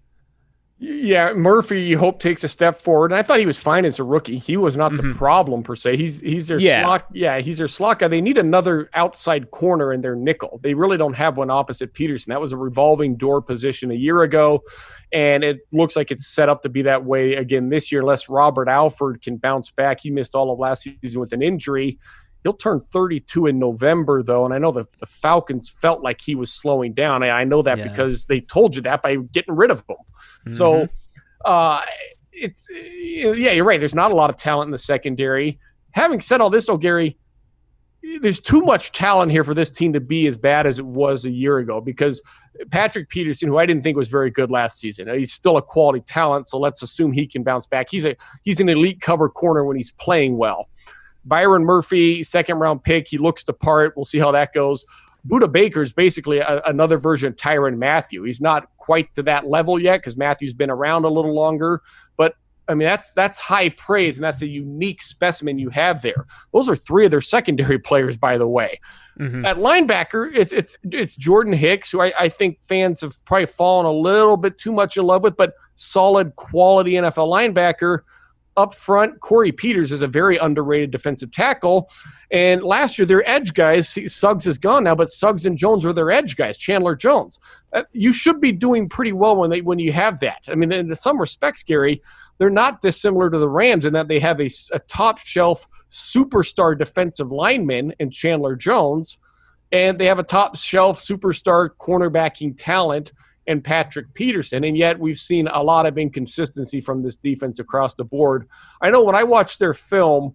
Yeah, Murphy, you hope, takes a step forward. And I thought he was fine as a rookie. He was not mm-hmm. the problem per se. He's he's their yeah. slot. Yeah, he's their slot guy. They need another outside corner in their nickel. They really don't have one opposite Peterson. That was a revolving door position a year ago, and it looks like it's set up to be that way again this year, unless Robert Alford can bounce back. He missed all of last season with an injury. He'll turn thirty-two in November, though, and I know the, the Falcons felt like he was slowing down. I, I know that yeah. because they told you that by getting rid of him. Mm-hmm. So uh, it's yeah, you're right. There's not a lot of talent in the secondary. Having said all this, though, Gary, there's too much talent here for this team to be as bad as it was a year ago, because Patrick Peterson, who I didn't think was very good last season, he's still a quality talent, so let's assume he can bounce back. He's a he's an elite cover corner when he's playing well. Byron Murphy, second-round pick. He looks the part. We'll see how that goes. Budda Baker is basically a, another version of Tyrann Mathieu. He's not quite to that level yet because Matthew's been around a little longer. But, I mean, that's that's high praise, and that's a unique specimen you have there. Those are three of their secondary players, by the way. Mm-hmm. At linebacker, it's it's it's Jordan Hicks, who I, I think fans have probably fallen a little bit too much in love with, but solid, quality N F L linebacker. Up front, Corey Peters is a very underrated defensive tackle. And last year, their edge guys, Suggs is gone now, but Suggs and Jones were their edge guys, Chandler Jones. Uh, you should be doing pretty well when they when you have that. I mean, in some respects, Gary, they're not dissimilar to the Rams in that they have a, a top-shelf superstar defensive lineman in Chandler Jones, and they have a top-shelf superstar cornerbacking talent and Patrick Peterson, and yet we've seen a lot of inconsistency from this defense across the board. I know when I watch their film,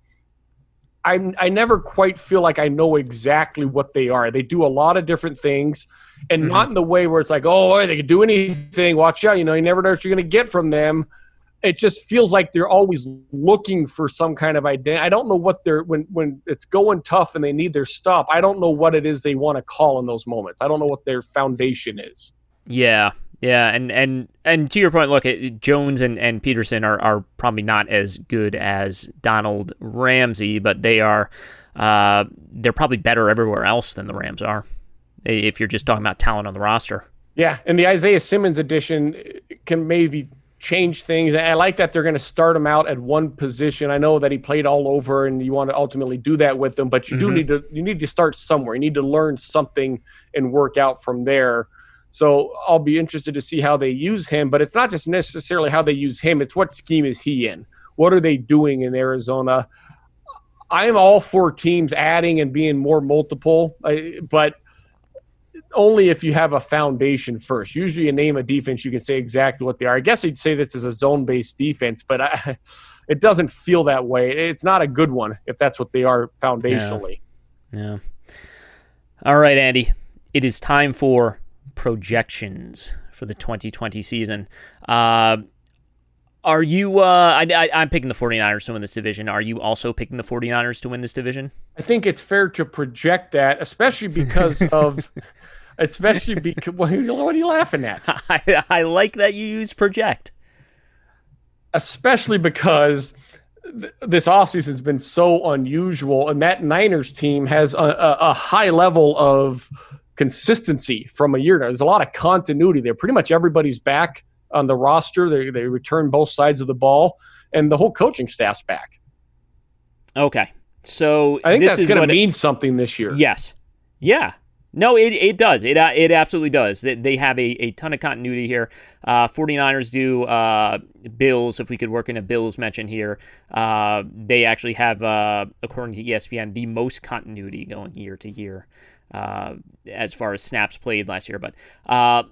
I I never quite feel like I know exactly what they are. They do a lot of different things, and mm-hmm. not in the way where it's like, oh, they can do anything, watch out, you know, you never know what you're going to get from them. It just feels like they're always looking for some kind of identity. I don't know what they're, when, when it's going tough and they need their stop, I don't know what it is they want to call in those moments. I don't know what their foundation is. Yeah, yeah, and and and to your point, look, it, Jones and, and Peterson are, are probably not as good as Donald Ramsey, but they are uh, they're probably better everywhere else than the Rams are, if you're just talking about talent on the roster. Yeah, and the Isaiah Simmons addition can maybe change things. I like that they're going to start him out at one position. I know that he played all over, and you want to ultimately do that with him, but you mm-hmm. do need to you need to start somewhere. You need to learn something and work out from there. So I'll be interested to see how they use him, but it's not just necessarily how they use him. It's what scheme is he in? What are they doing in Arizona? I'm all for teams adding and being more multiple, but only if you have a foundation first. Usually you name a defense, you can say exactly what they are. I guess I'd say this is a zone-based defense, but I, it doesn't feel that way. It's not a good one if that's what they are foundationally. Yeah. yeah. All right, Andy. It is time for projections for the twenty twenty season. Uh, are you, uh, I, I, I'm picking the 49ers to win this division. Are you also picking the 49ers to win this division? I think it's fair to project that, especially because of, especially because, what are you laughing at? I, I like that you use project. Especially because th- this offseason has been so unusual, and that Niners team has a, a, a high level of consistency from a year now. There's a lot of continuity there. Pretty much everybody's back on the roster. They they return both sides of the ball, and the whole coaching staff's back. Okay, so I think this that's going to mean it, something this year. Yes, yeah, No, it it does. It uh, it absolutely does. They, they have a, a ton of continuity here. Uh, 49ers do. Uh, Bills, if we could work in a Bills mention here, uh, they actually have, uh, according to E S P N, the most continuity going year to year uh, as far as snaps played last year. But uh,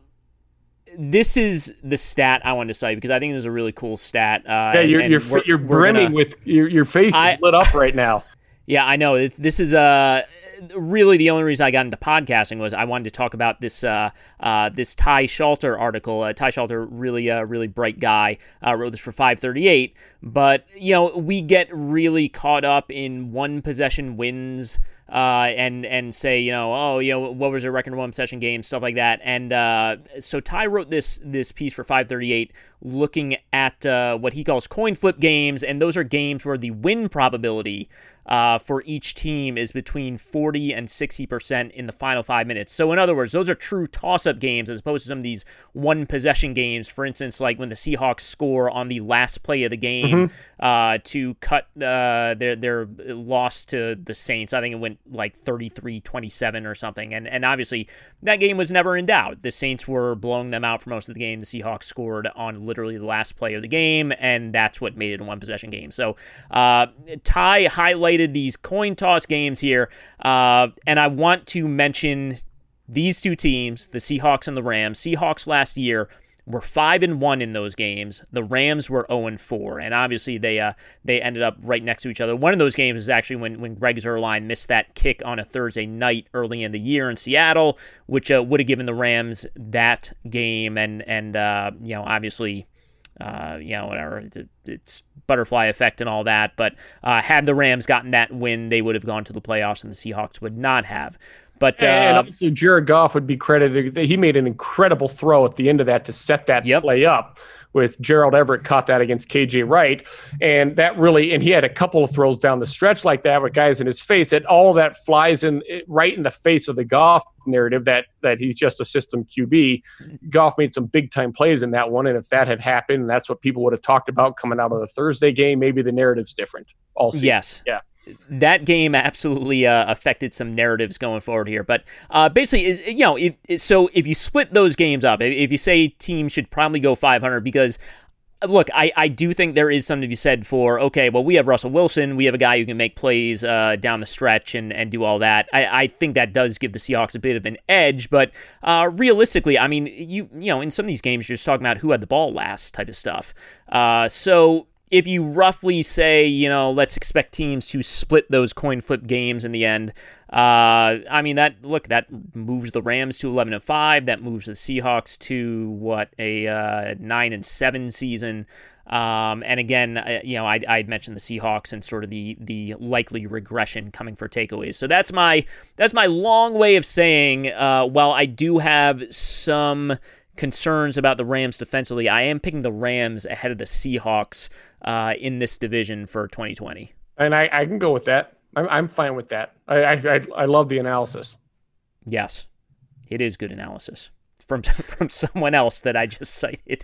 this is the stat I wanted to cite because I think this is a really cool stat. Uh, yeah, you're and, you're, and we're, you're we're brimming gonna, with your your face is I, lit up right now. Yeah, I know. This is uh, really the only reason I got into podcasting was I wanted to talk about this uh, uh, this Ty Shalter article. Uh, Ty Shalter, really a uh, really bright guy, uh, wrote this for five thirty-eight. But, you know, we get really caught up in one possession wins uh, and and say, you know, oh, you know, what was their record in one possession games, stuff like that. And uh, so Ty wrote this this piece for five thirty-eight looking at uh, what he calls coin flip games, and those are games where the win probability Uh, for each team is between forty and sixty percent in the final five minutes. So in other words, those are true toss-up games as opposed to some of these one-possession games. For instance, like when the Seahawks score on the last play of the game mm-hmm. uh, to cut uh, their their loss to the Saints. I think it went like thirty-three twenty-seven or something. And, and obviously, that game was never in doubt. The Saints were blowing them out for most of the game. The Seahawks scored on literally the last play of the game, and that's what made it a one-possession game. So uh, Ty highlighted these coin toss games here, uh, and I want to mention these two teams, the Seahawks and the Rams. Seahawks last year were five and one in those games. The Rams were zero and four, and obviously they uh, they ended up right next to each other. One of those games is actually when when Greg Zuerlein missed that kick on a Thursday night early in the year in Seattle, which uh, would have given the Rams that game, and and uh, you know obviously. Uh, you know, whatever, it's butterfly effect and all that. But uh, had the Rams gotten that win, they would have gone to the playoffs, and the Seahawks would not have. But uh, and also Jared Goff would be credited. He made an incredible throw at the end of that to set that yep. play up. With Gerald Everett caught that against K J Wright, and that really, and he had a couple of throws down the stretch like that with guys in his face. That all that flies in right in the face of the Goff narrative that that he's just a system Q B. Goff made some big time plays in that one, and if that had happened, and that's what people would have talked about coming out of the Thursday game, maybe the narrative's different. All season. Yes, yeah. That game absolutely uh, affected some narratives going forward here, but uh, basically, is you know, it, it, so if you split those games up, if you say teams should probably go five hundred, because look, I, I do think there is something to be said for, okay, well, we have Russell Wilson, we have a guy who can make plays uh, down the stretch and, and do all that. I, I think that does give the Seahawks a bit of an edge, but uh, realistically, I mean, you you know, in some of these games, you're just talking about who had the ball last type of stuff. Uh, so. If you roughly say, you know, let's expect teams to split those coin flip games in the end, uh, I mean, that, look, that moves the Rams to eleven and five. That moves the Seahawks to, what, a uh, nine and seven season. Um, and again, uh, you know, I I'd mentioned the Seahawks and sort of the the likely regression coming for takeaways. So that's my that's my long way of saying, uh, while I do have some concerns about the Rams defensively, I am picking the Rams ahead of the Seahawks uh, in this division for twenty twenty. And I, I can go with that. I'm, I'm fine with that. I, I I love the analysis. Yes, it is good analysis from from someone else that I just cited.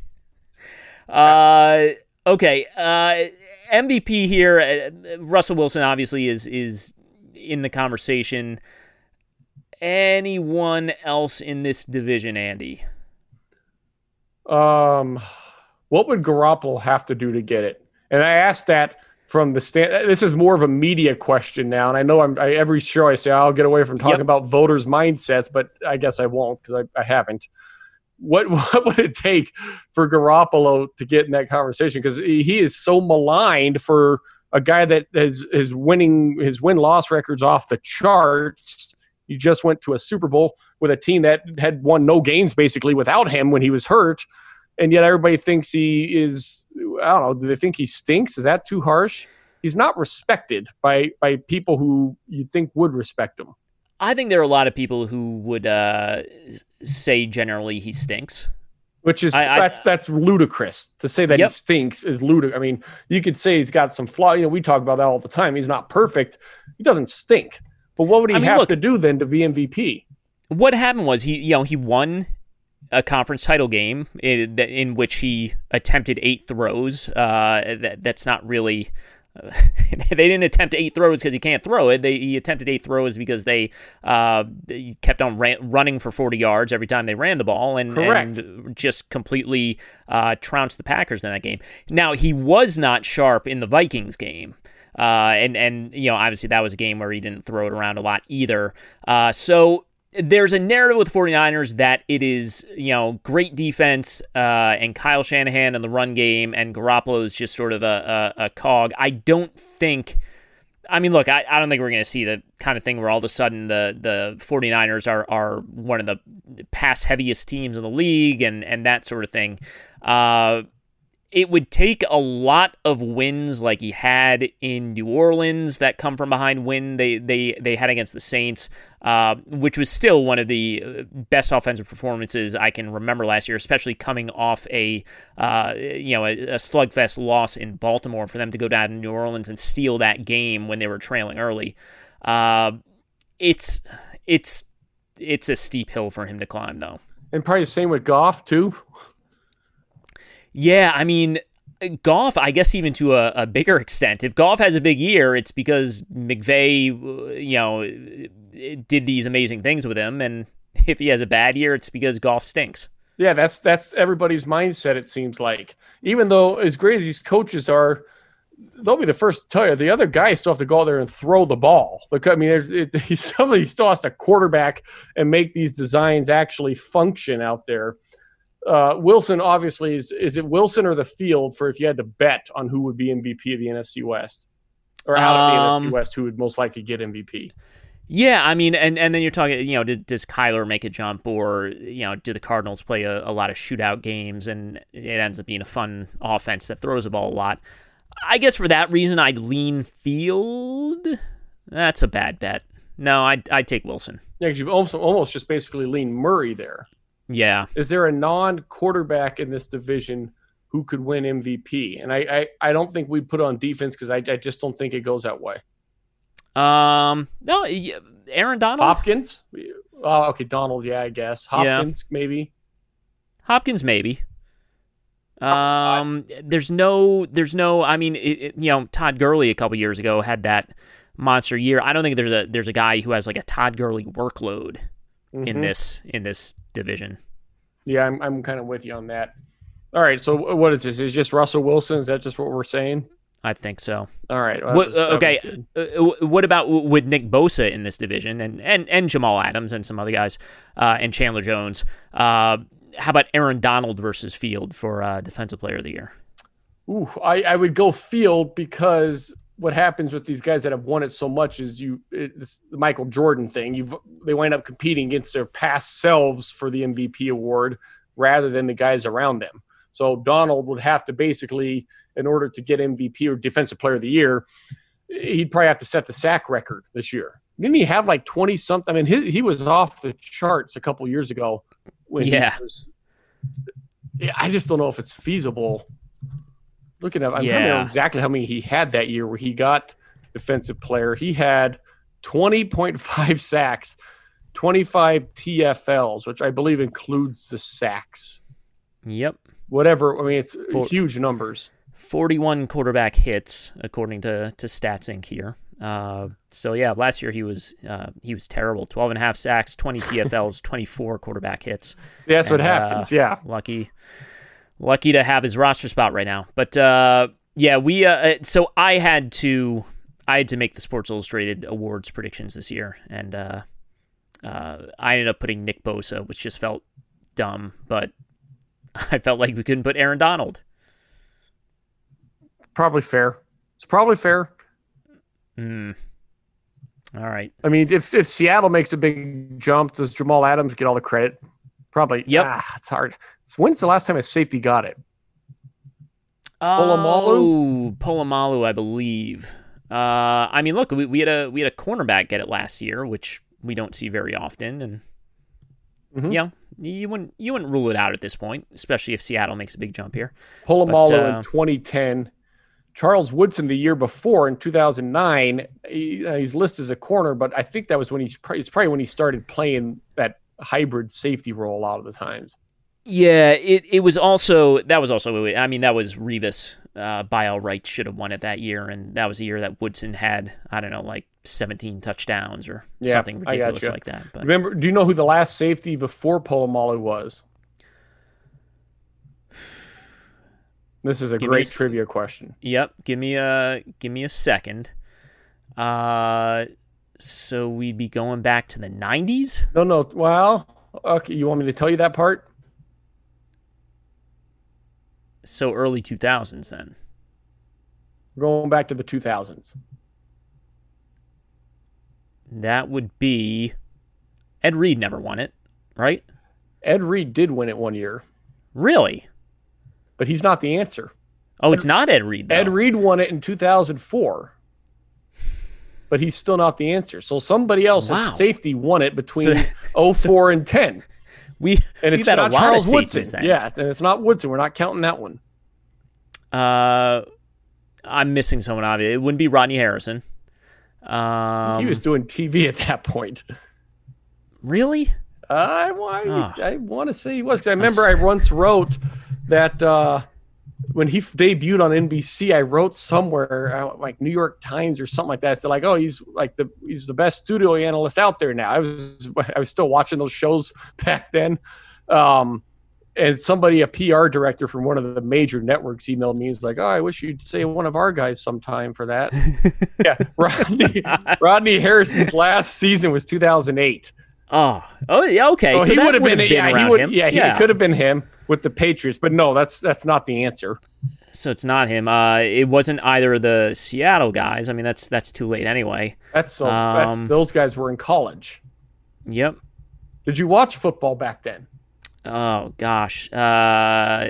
Uh, okay, uh, M V P here. Uh, Russell Wilson obviously is is in the conversation. Anyone else in this division, Andy? Um, what would Garoppolo have to do to get it? And I asked that from the stand. This is more of a media question now, and I know I'm I, every show I say I'll get away from talking yep. about voters' mindsets, but I guess I won't because I, I haven't. What what would it take for Garoppolo to get in that conversation? Because he is so maligned for a guy that is is winning his win loss records off the charts. You just went to a Super Bowl with a team that had won no games basically without him when he was hurt. And yet everybody thinks he is, I don't know, do they think he stinks? Is that too harsh? He's not respected by, by people who you think would respect him. I think there are a lot of people who would uh, say generally he stinks. Which is, I, I, that's that's ludicrous. To say that yep. he stinks is ludicrous. I mean, you could say he's got some flaw. You know, we talk about that all the time. He's not perfect. He doesn't stink. But what would he I mean, have look, to do then to be M V P? What happened was he, you know, he won a conference title game in, in which he attempted eight throws. Uh, that, that's not really they didn't attempt eight throws because he can't throw it. They he attempted eight throws because they uh, kept on ran, running for forty yards every time they ran the ball, and, and just completely uh, trounced the Packers in that game. Now, he was not sharp in the Vikings game. Uh, and, and, you know, obviously that was a game where he didn't throw it around a lot either. Uh, so there's a narrative with the 49ers that it is, you know, great defense uh, and Kyle Shanahan in the run game, and Garoppolo is just sort of a, a, a cog. I don't think, I mean, look, I, I don't think we're going to see the kind of thing where all of a sudden the, the 49ers are, are one of the pass heaviest teams in the league and, and that sort of thing. Uh, It would take a lot of wins like he had in New Orleans that come from behind win they they they had against the Saints, uh, which was still one of the best offensive performances I can remember last year, especially coming off a uh, you know a, a slugfest loss in Baltimore. For them to go down to New Orleans and steal that game when they were trailing early, uh, it's it's it's a steep hill for him to climb, though. And probably the same with Goff too. Yeah, I mean, Goff, I guess even to a, a bigger extent. If Goff has a big year, it's because McVay, you know, did these amazing things with him. And if he has a bad year, it's because Goff stinks. Yeah, that's that's everybody's mindset, it seems like. Even though as great as these coaches are, they'll be the first to tell you, the other guys still have to go out there and throw the ball. Look, I mean, it, it, somebody still has to quarterback and make these designs actually function out there. Uh, Wilson, obviously, is is it Wilson or the field for if you had to bet on who would be M V P of the N F C West? Or out of the um, N F C West, who would most likely get M V P? Yeah, I mean, and, and then you're talking, you know, does, does Kyler make a jump, or, you know, do the Cardinals play a, a lot of shootout games and it ends up being a fun offense that throws the ball a lot? I guess for that reason, I'd lean field. That's a bad bet. No, I'd, I'd take Wilson. Yeah, because you almost, almost just basically lean Murray there. Yeah. Is there a non-quarterback in this division who could win M V P? And I I, I don't think we put on defense because I, I just don't think it goes that way. Um, no, Aaron Donald? Hopkins? Oh, okay, Donald, yeah, I guess. Hopkins, yeah. maybe. Hopkins, maybe. Um, uh, there's no, there's no, I mean, it, it, you know, Todd Gurley a couple years ago had that monster year. I don't think there's a there's a guy who has like a Todd Gurley workload mm-hmm. in this in this division. Yeah, I'm I'm kind of with you on that. All right, so what is this? Is just Russell Wilson? Is that just what we're saying? I think so. All right. Well, what, uh, okay. Uh, what about with Nick Bosa in this division, and and, and Jamal Adams and some other guys, uh, and Chandler Jones? Uh, how about Aaron Donald versus Field for uh, Defensive Player of the Year? Ooh, I, I would go Field because what happens with these guys that have won it so much is you it's the Michael Jordan thing. You they wind up competing against their past selves for the M V P award rather than the guys around them. So Donald would have to basically, in order to get M V P or Defensive Player of the Year, he'd probably have to set the sack record this year. Didn't he have like twenty something? I mean, he, he was off the charts a couple years ago. When yeah. He was, I just don't know if it's feasible. Looking at, I'm yeah. trying to know exactly how many he had that year where he got Defensive Player. He had twenty point five sacks, twenty-five T F Ls, which I believe includes the sacks. Yep. Whatever. I mean, it's For, huge numbers. forty-one quarterback hits, according to, to Stats Incorporated here. Uh, so, yeah, last year he was uh, he was terrible. twelve and a half sacks, twenty T F Ls, twenty-four quarterback hits. See, that's and, what happens, uh, yeah. Lucky. Lucky to have his roster spot right now. But, uh, yeah, we uh, so I had to I had to make the Sports Illustrated Awards predictions this year, and uh, uh, I ended up putting Nick Bosa, which just felt dumb, but I felt like we couldn't put Aaron Donald. Probably fair. It's probably fair. Hmm. All right. I mean, if if Seattle makes a big jump, does Jamal Adams get all the credit? Probably. Yep. Ah, it's hard. When's the last time a safety got it? Oh, Polamalu? Polamalu, I believe. Uh, I mean, look, we, we had a we had a cornerback get it last year, which we don't see very often, and mm-hmm. yeah, you wouldn't you wouldn't rule it out at this point, especially if Seattle makes a big jump here. Polamalu but, uh, in twenty ten. Charles Woodson the year before in two thousand nine. He, uh, he's listed as a corner, but I think that was when he's it's probably when he started playing that hybrid safety role a lot of the times. Yeah, it, it was also, that was also, I mean, that was Revis uh, by all rights should have won it that year, and that was the year that Woodson had, I don't know, like seventeen touchdowns or yeah, something ridiculous like that. But remember, do you know who the last safety before Polamalu was? This is a give great a, trivia question. Yep, give me a give me a second. Uh, so we'd be going back to the nineties? No, no. Well, okay. You want me to tell you that part? So early two thousands then. We're going back to the two thousands. That would be Ed Reed never won it, right? Ed Reed did win it one year. Really? But he's not the answer. Oh, it's Ed, not Ed Reed, though. Ed Reed won it in two thousand four. But he's still not the answer. So somebody else wow. at safety won it between so, oh four so and ten. We and it's not Charles Woodson. Yeah, and it's not Woodson. We're not counting that one. Uh, I'm missing someone obvious. It wouldn't be Rodney Harrison. Um, he was doing T V at that point. Really? Uh, I, I, oh. I want to say he was. Because I remember I once wrote that uh, when he debuted on N B C, I wrote somewhere uh, like New York Times or something like that. They're like, "Oh, he's like the he's the best studio analyst out there now." I was I was still watching those shows back then, um, and somebody, a P R director from one of the major networks, emailed me. He's like, "Oh, I wish you'd say one of our guys sometime for that." Yeah, Rodney Rodney Harrison's last season was two thousand eight. Oh, oh, yeah, okay. So, so he would have been, been yeah, he would, him. yeah, yeah, he could have been him with the Patriots, but no, that's that's not the answer. So it's not him. Uh, it wasn't either of the Seattle guys. I mean, that's that's too late anyway. That's so. Um, that's, those guys were in college. Yep. Did you watch football back then? Oh gosh. Uh,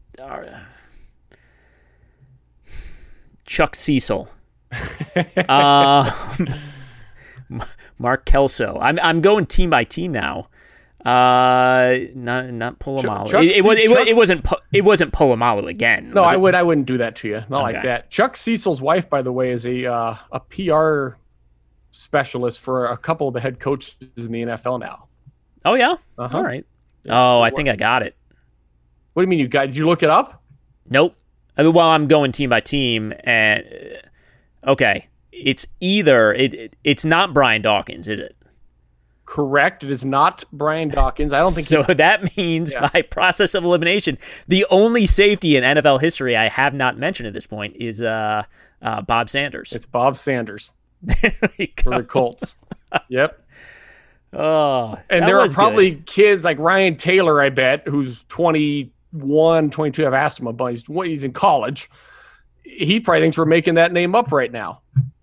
Chuck Cecil. uh, Mark Kelso. I'm I'm going team by team now. Uh, not not Polamalu. Chuck, it, it, was, it, Chuck, it wasn't it wasn't Polamalu again. No, was I it? would I wouldn't do that to you. Not okay. like that. Chuck Cecil's wife, by the way, is a uh, a P R specialist for a couple of the head coaches in the N F L now. Oh yeah. Uh-huh. All right. Yeah. Oh, I think I got it. What do you mean you got? Did you look it up? Nope. I mean, well, I'm going team by team, and okay. It's either it, it it's not Brian Dawkins, is it? Correct. It is not Brian Dawkins. I don't think so. He, that means yeah. by process of elimination, the only safety in N F L history I have not mentioned at this point is uh, uh, Bob Sanders. It's Bob Sanders there we go. For the Colts. Yep. Oh, and there are probably good. kids like Ryan Taylor, I bet, who's twenty-one, twenty-two. I've asked him about. He's he's in college. He probably thinks we're making that name up right now.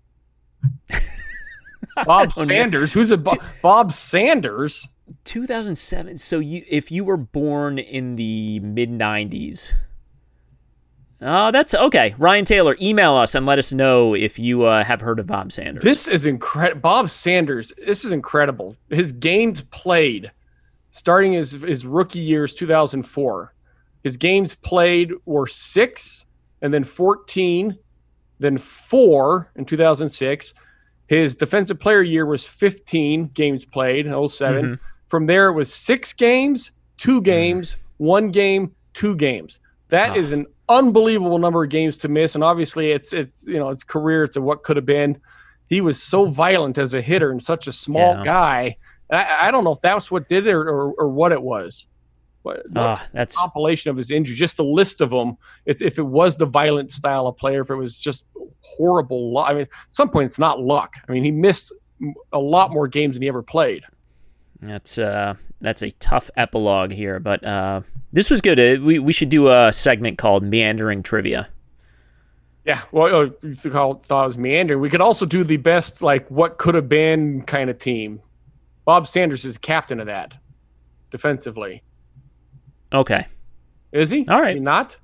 Bob Sanders. Who's a Bob, Bob Sanders? two thousand seven. So you, if you were born in the mid nineties, oh, that's okay. Ryan Taylor, email us and let us know if you uh, have heard of Bob Sanders. This is incredible. Bob Sanders. This is incredible. His games played, starting his his rookie years, two thousand four. His games played were six, and then fourteen, then four in two thousand six. His defensive player year was fifteen games played in oh seven. Mm-hmm. From there, it was six games, two games, one game, two games. That oh. is an unbelievable number of games to miss. And obviously, it's it's you know it's career. It's a what could have been. He was so violent as a hitter and such a small yeah. guy. And I, I don't know if that's what did it or, or, or what it was. What, oh, that's compilation of his injuries, just a list of them. If, if it was the violent style of player, if it was just horrible luck. I mean, at some point, it's not luck. I mean, he missed a lot more games than he ever played. That's uh, that's a tough epilogue here, but uh, this was good. Uh, we we should do a segment called Meandering Trivia. Yeah, well, you thought it was meandering. We could also do the best, like, what could have been kind of team. Bob Sanders is captain of that, defensively. Okay. Is he? All right. Is he not?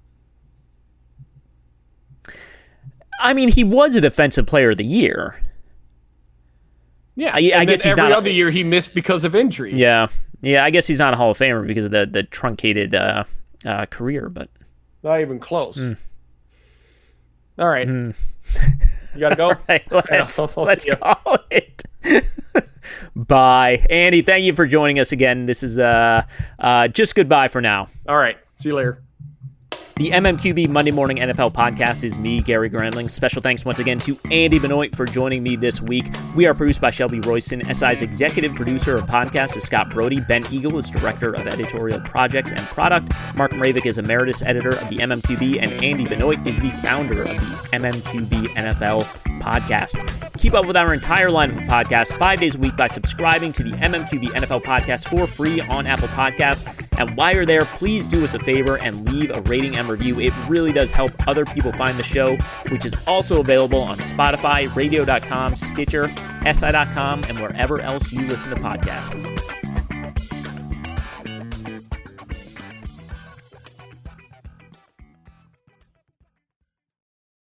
I mean, he was a defensive player of the year. Yeah, I, I guess he's every not. Every other year he missed because of injury. Yeah, yeah. I guess he's not a Hall of Famer because of the the truncated uh, uh, career, but not even close. Mm. All right, mm. You gotta go. All right, let's I'll, I'll let's call it. Bye, Andy. Thank you for joining us again. This is uh, uh, just goodbye for now. All right, see you later. The M M Q B Monday Morning N F L Podcast is me, Gary Gramling. Special thanks once again to Andy Benoit for joining me this week. We are produced by Shelby Royston. S I's executive producer of podcasts is Scott Brody. Ben Eagle is director of editorial projects and product. Mark Mravik is emeritus editor of the M M Q B, and Andy Benoit is the founder of the M M Q B N F L Podcast. Keep up with our entire lineup of podcasts five days a week by subscribing to the M M Q B N F L Podcast for free on Apple Podcasts. And while you're there, please do us a favor and leave a rating and review. It really does help other people find the show, which is also available on Spotify, radio dot com, Stitcher, S I dot com, and wherever else you listen to podcasts.